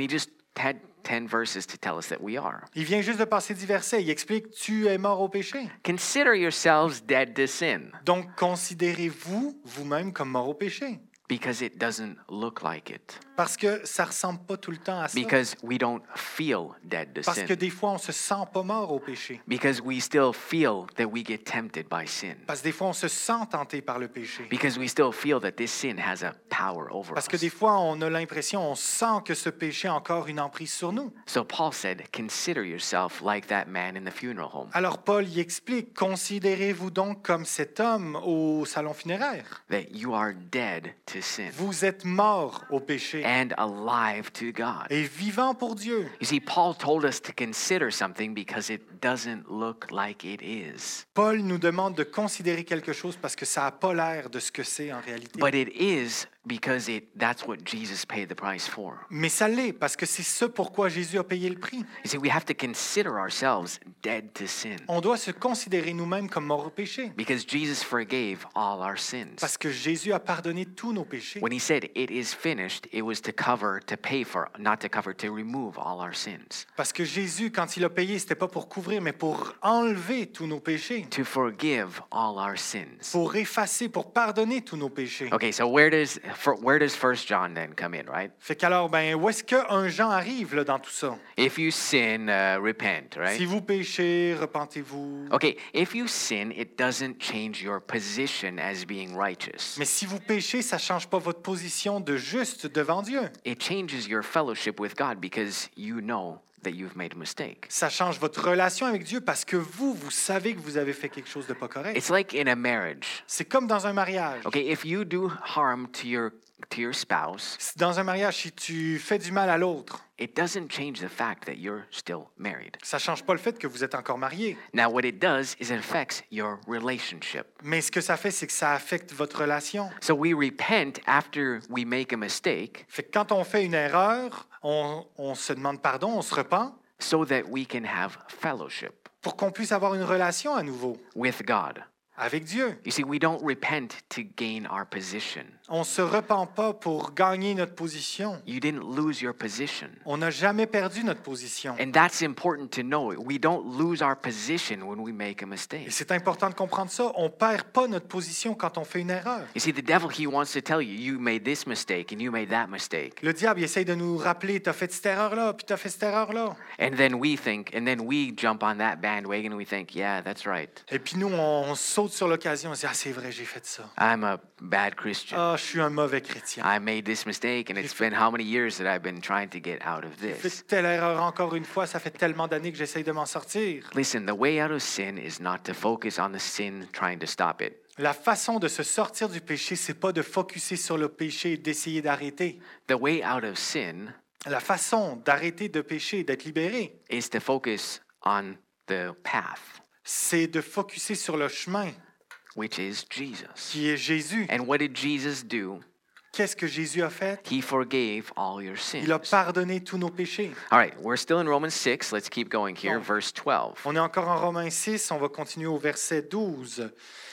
ten, ten verses to tell us that we are. Il vient juste de passer dix versets. Il explique, tu es mort au péché. Consider yourselves dead to sin Donc, considérez-vous vous-même comme mort au péché. because it doesn't look like it. Parce que ça ressemble pas tout le temps à ça. Because we don't feel dead to Parce que sin. des fois, on se sent pas mort au péché. Because we still feel that we get tempted by sin. Parce que des fois, on se sent tenté par le péché. Because we still feel that this sin has a power over Parce que us. des fois, on a l'impression, on sent que ce péché a encore une emprise sur nous. So Paul said, consider yourself like that man in the funeral home. Alors Paul y explique, considérez-vous donc comme cet homme au salon funéraire. That you are dead to sin Vous êtes mort au péché and alive to God. et vivant pour Dieu. You see, Paul told us to consider something because it doesn't look like it is. Paul nous demande de considérer quelque chose parce que ça n'a pas l'air de ce que c'est en réalité. But it is because it that's what Jesus paid the price for. Mais ça l'est parce que c'est ce pourquoi Jésus a payé le prix. You see, we have to consider ourselves dead to sin On doit se considérer nous-mêmes comme morts au péché because Jesus forgave all our sins. parce que Jésus a pardonné tous nos péchés. When he said it is finished, it was to cover, to pay for, not to cover, to remove all our sins. Parce que Jésus, quand il a payé, c'était pas pour couvrir, mais pour enlever tous nos péchés, To forgive all our sins. pour effacer, pour pardonner tous nos péchés. Okay, so where does for, where does First John then come in, right? Fait qu'alors, ben, où est-ce qu'un Jean arrive là, dans tout ça? If you sin, uh, repent, Si right? vous péchez, repentez-vous. Okay, if you sin, it doesn't change your position as being righteous. Mais si vous péchez, ça ne change pas votre position de juste devant Dieu. It changes your fellowship with God because you know that you've made a mistake. Ça change votre relation avec Dieu parce que vous, vous savez que vous avez fait quelque chose de pas correct. It's like in a marriage. C'est comme dans un mariage. Okay, if you do harm to your to your spouse, Dans un mariage, si tu fais du mal à l'autre, it doesn't change the fact that you're still married. ça ne change pas le fait que vous êtes encore marié. Now, what it does is it affects your relationship. Mais ce que ça fait, c'est que ça affecte votre relation. So we repent after we make a mistake Fait que quand on fait une erreur, on, on se demande pardon, on se repent so that we can have fellowship pour qu'on puisse avoir une relation à nouveau with God. avec Dieu. You see, we don't repent to gain our position. On ne se repent pas pour gagner notre position. You didn't lose your position. On n'a jamais perdu notre position. And that's important to know. We don't lose our position when we make a Et mistake. c'est important de comprendre ça. On ne perd pas notre position quand on fait une erreur. You see, the devil, he wants to tell you, you made this mistake and you made that mistake. Le diable il essaye de nous rappeler, tu as fait cette erreur-là, puis tu as fait cette erreur-là. And then we think, and then we jump on that bandwagon and we think, yeah, that's right. Et puis nous, on saute sur l'occasion, on se dit, ah, c'est vrai, j'ai fait ça. I'm a bad Christian. Ah, je suis un mauvais chrétien. I made this mistake, and it's been how many years that I've been trying to get out of J'ai this. fait telle erreur encore une fois, ça fait tellement d'années que j'essaye de m'en sortir. Listen, the way out of sin is not to focus on the sin trying to stop it. La façon de se sortir du péché, c'est pas de focuser sur le péché et d'essayer d'arrêter. The way out of sin La façon d'arrêter de pécher, d'être libéré, is to focus on the path, c'est de focuser sur le chemin which is Jesus. qui est Jésus. And what did Jesus do? Qu'est-ce que Jésus a fait? He forgave all your sins. Il a pardonné tous nos péchés. All right, we're still in Romans six. Let's keep going here, Bon. verse twelve. On est encore en Romains six, on va continuer au verset douze.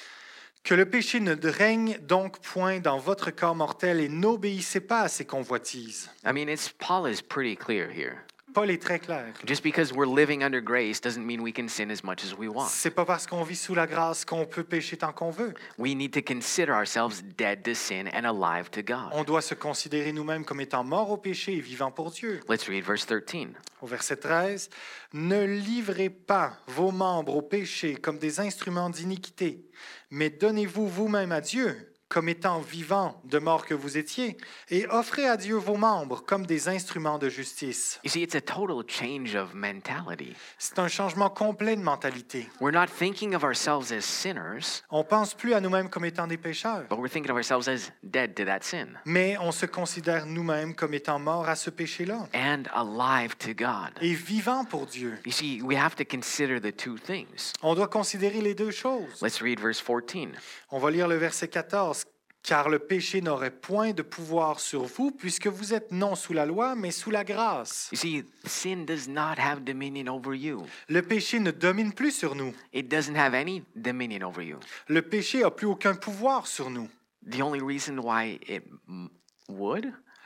Que le péché ne règne donc point dans votre corps mortel et n'obéissez pas à ses convoitises. I mean, it's Paul is pretty clear here. Paul est très clair. Just because we're living under grace doesn't mean we can sin as much as we want. C'est pas parce qu'on vit sous la grâce qu'on peut pécher tant qu'on veut. We need to consider ourselves dead to sin and alive to God. On doit se considérer nous-mêmes comme étant morts au péché et vivants pour Dieu. Let's read verse thirteen. Au verset treize, « Ne livrez pas vos membres au péché comme des instruments d'iniquité, mais donnez-vous vous-même à Dieu comme étant vivants de mort que vous étiez, et offrez à Dieu vos membres comme des instruments de justice. You see, it's a total change of mentality. » C'est un changement complet de mentalité. We're not thinking of ourselves as sinners, On pense plus à nous-mêmes comme étant des pécheurs, but we're thinking of ourselves as dead to that sin mais on se considère nous-mêmes comme étant morts à ce péché-là and alive to God. et vivants pour Dieu. You see, we have to consider the two things. On doit considérer les deux choses. Let's read verse fourteen. On va lire le verset quatorze. « Car le péché n'aurait point de pouvoir sur vous, puisque vous êtes non sous la loi, mais sous la grâce. You see, sin does not have dominion over you. » Le péché ne domine plus sur nous. It doesn't have any dominion over you. Le péché n'a plus aucun pouvoir sur nous. The only reason why it m- would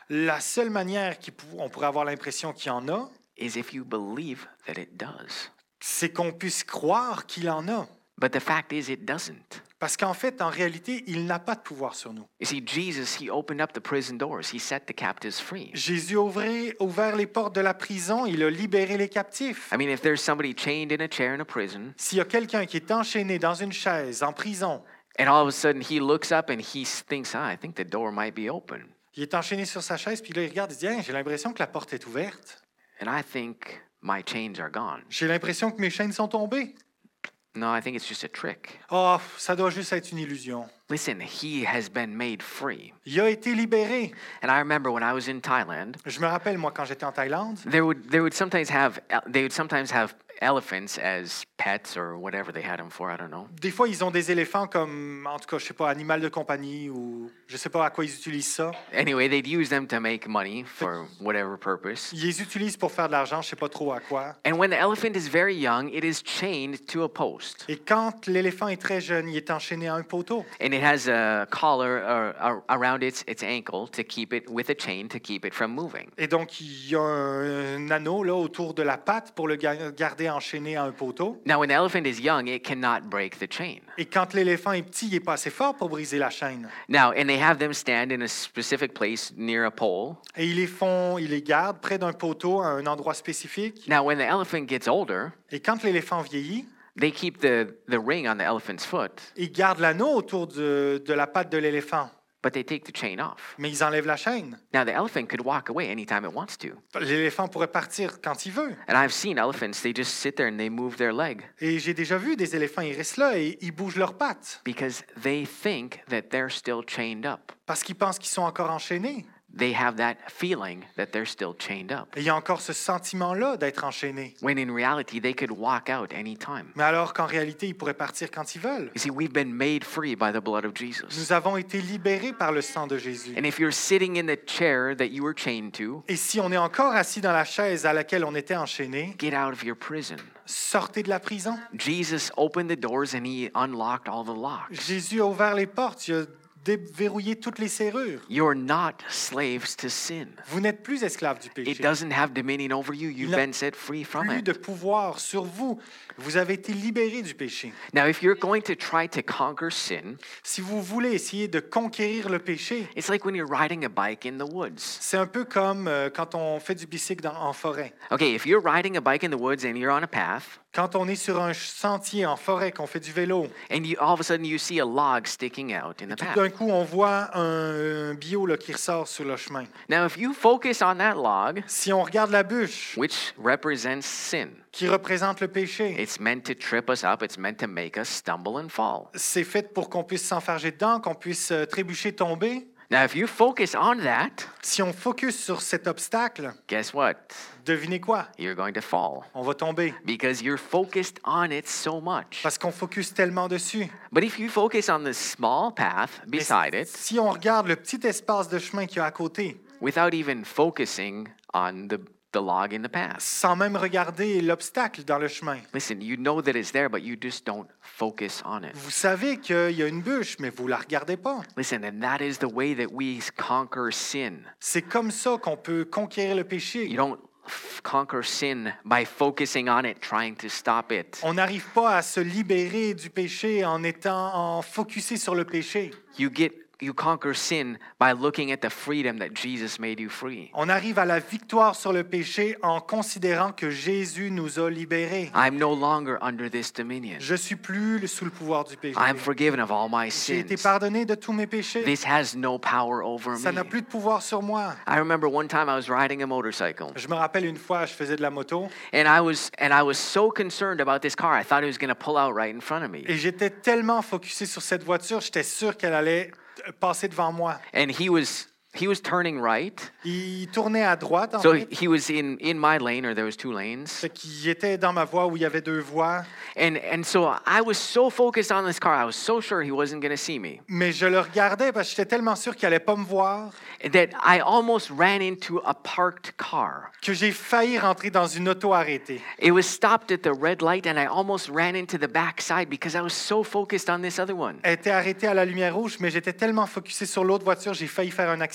La seule manière qu'on pourrait avoir l'impression qu'il y en a, is if you believe that it does. c'est qu'on puisse croire qu'il en a. But the fact is, it doesn't. Parce qu'en fait, en réalité, il n'a pas de pouvoir sur nous. You see, Jesus, he opened up the prison doors. He set the captives free. Jésus a ouvert, ouvert les portes de la prison, il a libéré les captifs. I mean, if there's somebody chained in a chair in a prison, S'il y a quelqu'un qui est enchaîné dans une chaise, en prison, and all of a sudden he looks up and he thinks, ah, I think the door might be open. il est enchaîné sur sa chaise, puis là, il regarde, il dit hey, « J'ai l'impression que la porte est ouverte. And I think my chains are gone. J'ai l'impression que mes chaînes sont tombées. No, I think it's just a trick. Oh, ça doit juste être une illusion. » Listen, he has been made free. Il a été libéré. And I remember when I was in Thailand, Je me rappelle, moi, quand j'étais en Thaïlande, there would they would sometimes have they would sometimes have elephants as pets or whatever they had them for. I don't know. des fois, ils ont des éléphants comme, en tout cas, je sais pas, animal de compagnie ou je sais pas à quoi ils utilisent ça. Anyway, they'd use them to make money for whatever purpose. Ils les utilisent pour faire de l'argent, je sais pas trop à quoi. And when the elephant is very young, it is chained to a post. Et quand l'éléphant est très jeune, il est enchaîné à un poteau. And it has a collar uh, around its its ankle to keep it with a chain to keep it from moving. Et donc, il y a un, un anneau là, autour de la patte pour le ga- garder enchaîné à un poteau. Now, when the elephant is young, it cannot break the chain. Et quand l'éléphant est petit, il n'est pas assez fort pour briser la chaîne. Now, and they have them stand in a specific place near a pole. Et ils les font, ils les gardent près d'un poteau à un endroit spécifique. Now, when the elephant gets older, Et quand l'éléphant vieillit, they keep the, the ring on the elephant's foot, ils gardent l'anneau autour de, de la patte de l'éléphant. but they take the chain off. Mais ils enlèvent la chaîne. Now, the elephant could walk away anytime it wants to. L'éléphant pourrait partir quand il veut. And I've seen elephants, they just sit there and they move their leg Et j'ai déjà vu des éléphants, ils restent là et ils bougent leurs pattes because they think that they're still chained up. parce qu'ils pensent qu'ils sont encore enchaînés. They have that feeling that they're still chained up. Et il y a encore ce sentiment-là d'être enchaînés. When in reality, they could walk out anytime. Mais alors qu'en réalité, ils pourraient partir quand ils veulent. You see, we've been made free by the blood of Jesus. Nous avons été libérés par le sang de Jésus. And if you're sitting in the chair that you were chained to, Et si on est encore assis dans la chaise à laquelle on était enchaîné, get out of your prison. sortez de la prison. Jesus opened the doors and he unlocked all the locks. Jésus a ouvert les portes, il a déverrouillé toutes les serrures. You're not slaves to sin. Vous n'êtes plus esclaves du It péché. doesn't have dominion over you. You've Il n'a been set free from Plus de it. pouvoir sur vous. Vous avez été libérés du péché. Now, if you're going to try to conquer sin, Si vous voulez essayer de conquérir le péché, it's like when you're riding a bike in the woods. c'est un peu comme euh, quand on fait du bicycle dans- en forêt. Okay, if you're riding a bike in the woods and you're on a path, Quand on est sur un sentier en forêt, qu'on fait du vélo, and you all of a sudden you see a log sticking out in the tout path. d'un coup, on voit un, un bio là, qui ressort sur le chemin. Now, if you focus on that log, Si on regarde la bûche which represents sin, qui représente le péché, it's meant to trip us up, it's meant to make us stumble and fall. c'est fait pour qu'on puisse s'enfarger dedans, qu'on puisse euh, trébucher, tomber. Now, if you focus on that, Si on focus sur cet obstacle, guess what? devinez quoi? You're going to fall On va tomber because you're focused on it so much. parce qu'on focus tellement dessus. But if you focus on the small path Mais beside it, si on regarde le petit espace de chemin qu'il y a à côté, without even focusing on the, the log in the path, sans même regarder l'obstacle dans le chemin, listen, you know that it's there, but you just don't focus on it. vous savez qu'il y a une bûche, mais vous la regardez pas. Listen, and that is the way that we conquer sin. C'est comme ça qu'on peut conquérir le péché. You don't f- conquer sin by focusing on it, trying to stop it. On n'arrive pas à se libérer du péché en étant en focusé sur le péché. You get you conquer sin by looking at the freedom that Jesus made you free. On arrive à la victoire sur le péché en considérant que Jésus nous a libérés. I'm no longer under this dominion. Je suis plus sous le pouvoir du péché. I'm forgiven of all my J'ai été sins. pardonné de tous mes péchés. This has no power over Ça n'a me. plus de pouvoir sur moi. I remember one time I was riding a motorcycle, Je me rappelle une fois, je faisais de la moto and I was and I was so concerned about this car. I thought it was going to pull out right in front of me. et j'étais tellement focusé sur cette voiture, j'étais sûr qu'elle allait passer devant moi. And he was he was turning right. Il tournait à droite, en So fait. he was in in my lane, or there was two lanes. Fait qu'il était dans ma voie où il y avait deux voies. And and so I was so focused on this car. I was so sure he wasn't going to see me Mais je le regardais parce que j'étais tellement sûr qu'il allait pas me voir that I almost ran into a parked car. que j'ai failli rentrer dans une auto arrêtée. It was stopped at the red light, and I almost ran into the back side because I was so focused on this other one. Elle était arrêtée à la lumière rouge, mais j'étais tellement focusé sur l'autre voiture, j'ai failli faire un accident.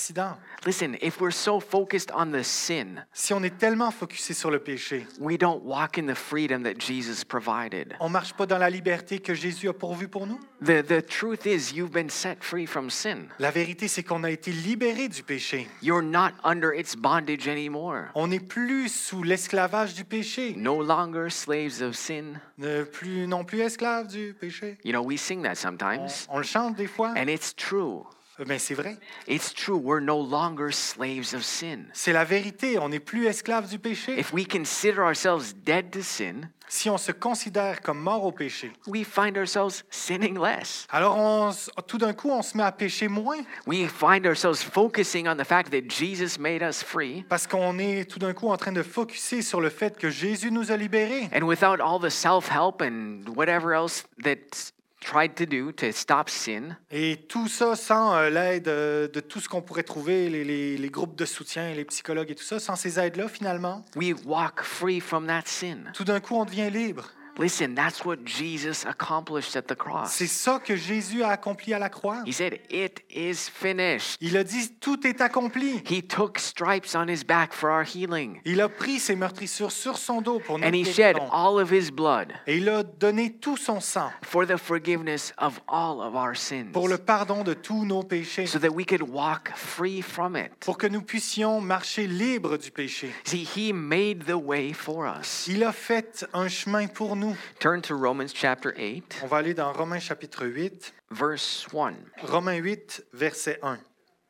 accident. Listen, if we're so focused on the sin, Si on est tellement focusé sur le péché, we don't walk in the freedom that Jesus provided. on ne marche pas dans la liberté que Jésus a pourvue pour nous. The, the truth is, you've been set free from sin. La vérité, c'est qu'on a été libéré du péché. You're not under its bondage anymore. On n'est plus sous l'esclavage du péché, No longer slaves of sin. ne plus, non plus esclaves du péché. You know, we sing that On, sometimes, on le chante des fois, and it's true. mais c'est vrai. It's true. We're no longer slaves of sin. C'est la vérité, on n'est plus esclaves du péché. If we consider ourselves dead to sin, Si on se considère comme mort au péché, we find ourselves sinning less. alors on s- tout d'un coup, on se met à pécher moins We find ourselves focusing on the fact that Jesus made us free. parce qu'on est tout d'un coup en train de focuser sur le fait que Jésus nous a libérés. And without all the self-help and whatever else that's tried to do to stop sin, Et tout ça sans euh, l'aide euh, de tout ce qu'on pourrait trouver, les, les- les groupes de soutien, les psychologues et tout ça, sans ces aides-là, finalement, we walk free from that sin. tout d'un coup, on devient libre. Listen, that's what Jesus accomplished at the cross. C'est ça que Jésus a accompli à la croix. He said, "It is finished." Il a dit, tout est accompli. He took stripes on his back for our healing, Il a pris ses meurtrissures sur son dos pour and notre he shed guérison. all of his blood Et il a donné tout son sang for the forgiveness of all of our sins, pour le pardon de tous nos péchés, so that we could walk free from it. pour que nous puissions marcher libres du péché. See, he made the way for us. Il a fait un chemin pour nous. Turn to Romans chapter eight, On va aller dans Romains chapitre huit. verse one. Romains huit, verset un.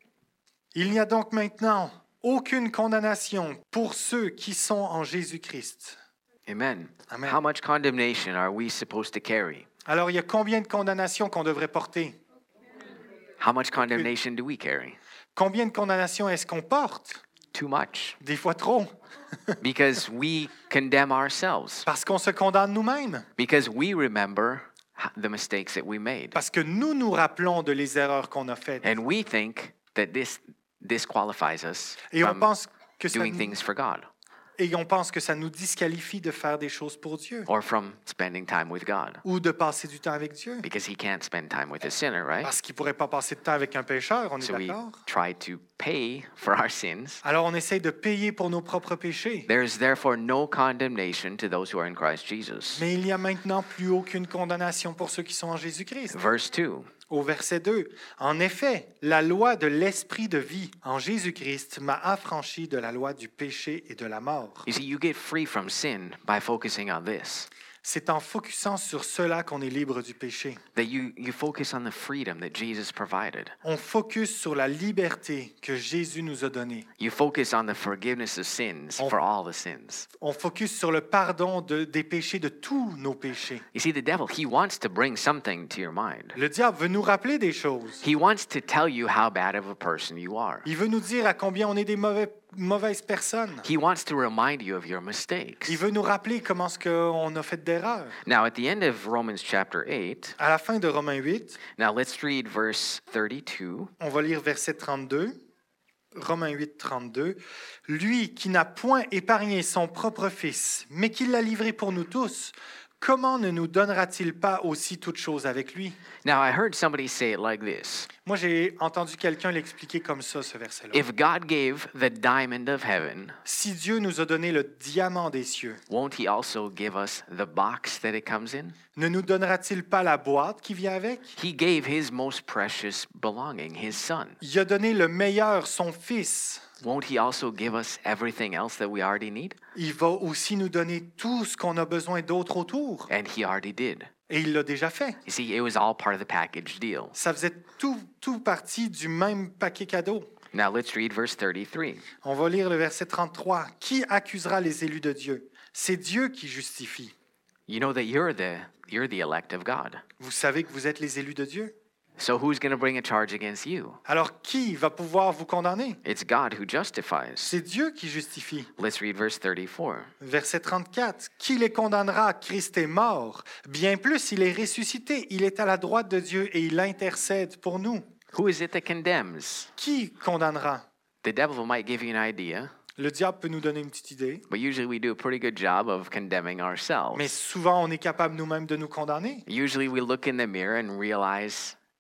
Il n'y a donc maintenant aucune condamnation pour ceux qui sont en Jésus-Christ. Amen. Amen. How much condemnation are we supposed to carry? Alors, il y a combien de condamnations qu'on devrait porter? How much condemnation do we carry? Combien de condamnations est-ce qu'on porte? Too much. Des fois trop. Because we condemn ourselves. Parce qu'on se condamne nous-mêmes. Because we remember h- the mistakes that we made. Parce que nous nous rappelons de les erreurs qu'on a faites. And we think that this disqualifies us Et on from pense que ça doing nous, things for God et on pense que ça nous disqualifie de faire des choses pour Dieu or from spending time with God. ou de passer du temps avec Dieu. Because he can't spend time with a sinner, right? Parce qu'il ne pourrait pas passer de temps avec un pécheur, on est So we d'accord? try to pay for our sins. Alors on essaye de payer pour nos propres péchés. There is therefore no condemnation to those who are in Christ Jesus. Mais il n'y a maintenant plus aucune condamnation pour ceux qui sont en Jésus-Christ. Verse two. Au verset deux, en effet, la loi de l'esprit de vie en Jésus-Christ m'a affranchi de la loi du péché et de la mort. You see, you get free from sin by focusing on this. C'est en focusant sur cela qu'on est libre du péché. That you, you focus on the freedom that Jesus provided. On focus sur la liberté que Jésus nous a donnée. You focus on the forgiveness of sins On- for all the sins. On focus sur le pardon de- des péchés, de tous nos péchés. You see, the devil, he wants to bring something to your mind. Le diable veut nous rappeler des choses. He wants to tell you how bad of a person you are. Il veut nous dire à combien on est des mauvais, mauvaises personnes. He wants to remind you of your mistakes. Il veut nous rappeler comment ce qu'on a fait d'erreurs. Now, at the end of Romans chapter eight, À la fin de Romains huit, now let's read verse thirty-two. on va lire verset trente-deux. Romains huit, trente-deux. Lui qui n'a point épargné son propre fils, mais qui l'a livré pour nous tous, comment ne nous donnera-t-il pas aussi toutes choses avec lui? Now, I heard somebody say it like this. Moi, j'ai entendu quelqu'un l'expliquer comme ça, ce verset-là. If God gave the diamond of heaven, Si Dieu nous a donné le diamant des cieux, won't he also give us the box that it comes in? ne nous donnera-t-il pas la boîte qui vient avec? He gave his most precious belonging, his son. Il a donné le meilleur, son fils. Won't he also give us everything else that we already need? Il va aussi nous donner tout ce qu'on a besoin d'autre autour. And he already did. Et il l'a déjà fait. You see, it was all part of the package deal. Ça faisait tout, tout partie du même paquet cadeau. Now let's read verse thirty-three. On va lire le verset trente-trois. Qui accusera les élus de Dieu? C'est Dieu qui justifie. You know that you're the you're the elect of God. Vous savez que vous êtes les élus de Dieu. So who's going to bring a charge against you? Alors qui va pouvoir vous condamner? It's God who justifies. C'est Dieu qui justifie. Let's read verse thirty-four. Verset trente-quatre. Qui les condamnera? Christ est mort. Bien plus, il est ressuscité. Il est à la droite de Dieu et il intercède pour nous. Who is it that condemns? Qui condamnera? The devil might give you an idea, Le diable peut nous donner une petite idée, but usually we do a pretty good job of condemning mais ourselves. souvent on est capable nous-mêmes de nous condamner. Usually we look in the mirror and realize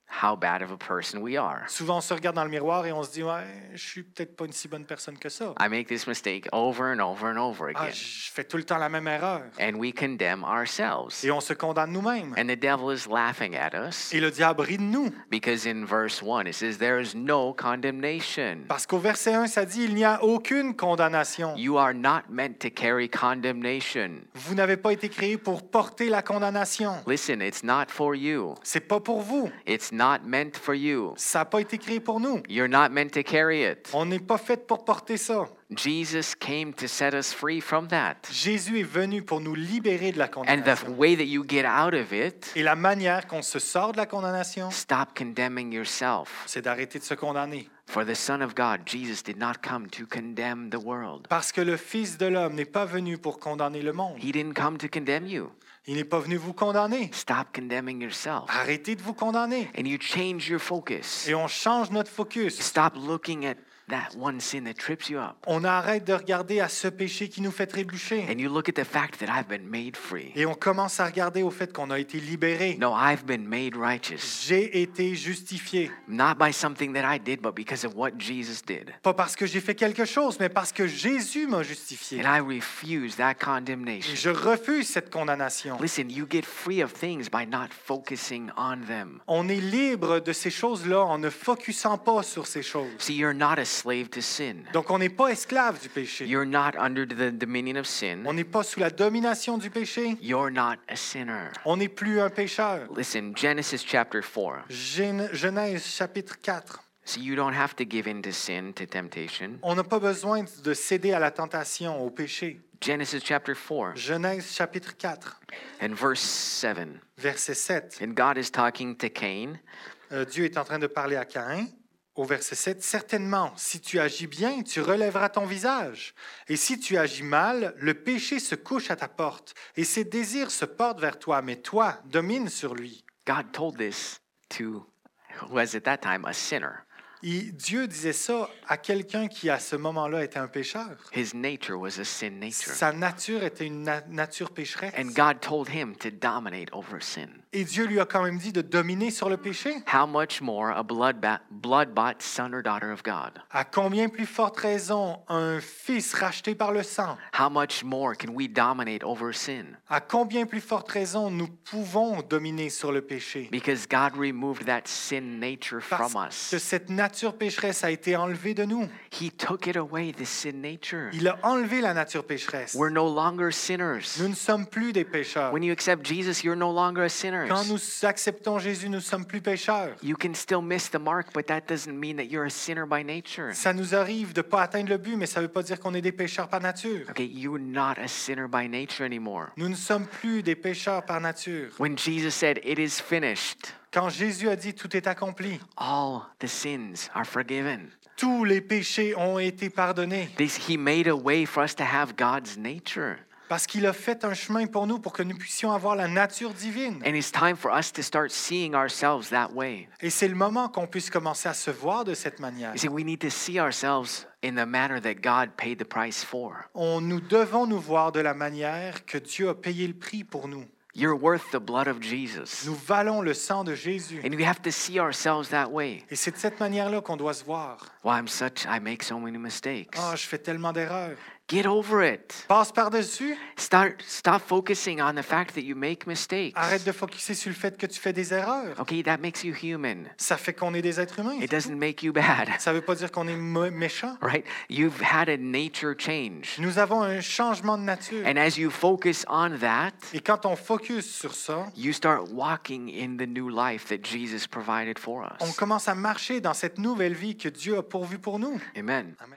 how bad of a person we are. Souvent, on se regarde dans le miroir et on se dit, ouais, je suis peut-être pas une si bonne personne que ça. I make this mistake over and over and over Ah, again. je fais tout le temps la même erreur. And we condemn ourselves. Et on se condamne nous-mêmes. And the devil is laughing at us Et le diable rit de nous. because in verse one it says, there is no condemnation. Parce qu'au verset un, ça dit, il n'y a aucune condamnation. You are not meant to carry condemnation. Vous n'avez pas été créé pour porter la condamnation. Listen, it's not for you. C'est pas pour vous. It's not meant for you. Ça n'a pas été créé pour nous. You're not meant to carry it. On n'est pas fait pour porter ça. Jesus came to set us free from that. Jésus est venu pour nous libérer de la And the condamnation. way that you get out of it, Et la manière qu'on se sort de la condamnation, stop condemning yourself. c'est d'arrêter de se condamner. For the Son of God, Jesus, did not come to condemn the world. Parce que le Fils de l'homme n'est pas venu pour condamner le monde. He didn't come to condemn you. Il n'est pas venu vous condamner. Stop condemning yourself. Arrêtez de vous condamner. And you change your focus. Et on change notre focus. Stop looking at that one sin that trips you up. On arrête de regarder à ce péché qui nous fait trébucher. And you look at the fact that I've been made free. Et on commence à regarder au fait qu'on a été libéré. No, I've been made righteous. J'ai été justifié. Not by something that I did, but because of what Jesus did. Pas parce que j'ai fait quelque chose, mais parce que Jésus m'a justifié. And I refuse that Et condemnation. je refuse cette condamnation. Listen, you get free of things by not focusing on them. On est libre de ces choses-là en ne focusant pas sur ces choses. See, you're not a slave to sin. Donc, on n'est pas esclave du péché. You're not under the dominion of sin. On n'est pas sous la domination du péché. You're not a sinner. On n'est plus un pécheur. Listen, Genesis chapter four. Gen- Genèse chapitre quatre. So you don't have to give in to sin, to temptation. On n'a pas besoin de céder à la tentation, au péché. Genesis chapter four Genèse chapitre quatre, and verse seven. verset sept. And God is talking to Cain. Euh, Dieu est en train de parler à Caïn. Au verset sept, « Certainement, si tu agis bien, tu relèveras ton visage. Et si tu agis mal, le péché se couche à ta porte, et ses désirs se portent vers toi, mais toi, domine sur lui. God told this to who was at that time a sinner. » Et Dieu disait ça à quelqu'un qui, à ce moment-là, était un pécheur. His nature was a sin nature. Sa nature était une na- nature pécheresse. And God told him to dominate over sin. Et Dieu lui a quand même dit de dominer sur le péché. How much more a blood ba- blood-bought son or daughter of God? À combien plus forte raison un fils racheté par le sang? How much more can we dominate over sin? À combien plus forte raison nous pouvons dominer sur le péché? Because God removed that sin nature Parce from us. que cette nature pécheresse a été enlevée de nous. He took it away, the sin nature. Il a enlevé la nature pécheresse. We're no longer sinners. Nous ne sommes plus des pécheurs. When you accept Jesus, you're no longer a sinner. Quand nous acceptons Jésus, nous ne sommes plus pécheurs. You can still miss the mark, but that doesn't mean that you're a sinner by nature. Ça nous arrive de ne pas atteindre le but, mais ça ne veut pas dire qu'on est des pécheurs par nature. Okay, you're not a sinner by nature anymore. Nous ne sommes plus des pécheurs par nature. When Jesus said, "It is finished," Quand Jésus a dit « tout est accompli », all the sins are forgiven. tous les péchés ont été pardonnés. This, he made a way for us to have God's nature. Parce qu'il a fait un chemin pour nous pour que nous puissions avoir la nature divine. And it's time for us to start seeing ourselves that way. Et c'est le moment qu'on puisse commencer à se voir de cette manière. You see, we need to see ourselves in the manner that God paid the price for. On, nous devons nous voir de la manière que Dieu a payé le prix pour nous. You're worth the blood of Jesus. Nous valons le sang de Jésus. And we have to see ourselves that way. Et c'est de cette manière-là qu'on doit se voir. Well, I'm such, I make so many mistakes. Ah, je fais tellement d'erreurs. Get over it. Passe par-dessus. Start, stop focusing on the fact that you make mistakes. Arrête de focuser sur le fait que tu fais des erreurs. Okay, that makes you human. Ça fait qu'on est des êtres humains. It doesn't make you bad, Ça ne veut pas dire qu'on est mo- méchant. right? You've had a nature change. Nous avons un changement de nature. And as you focus on that, Et quand on focus sur ça, you start walking in the new life that Jesus provided for on us. commence à marcher dans cette nouvelle vie que Dieu a pourvue pour nous. Amen. Amen.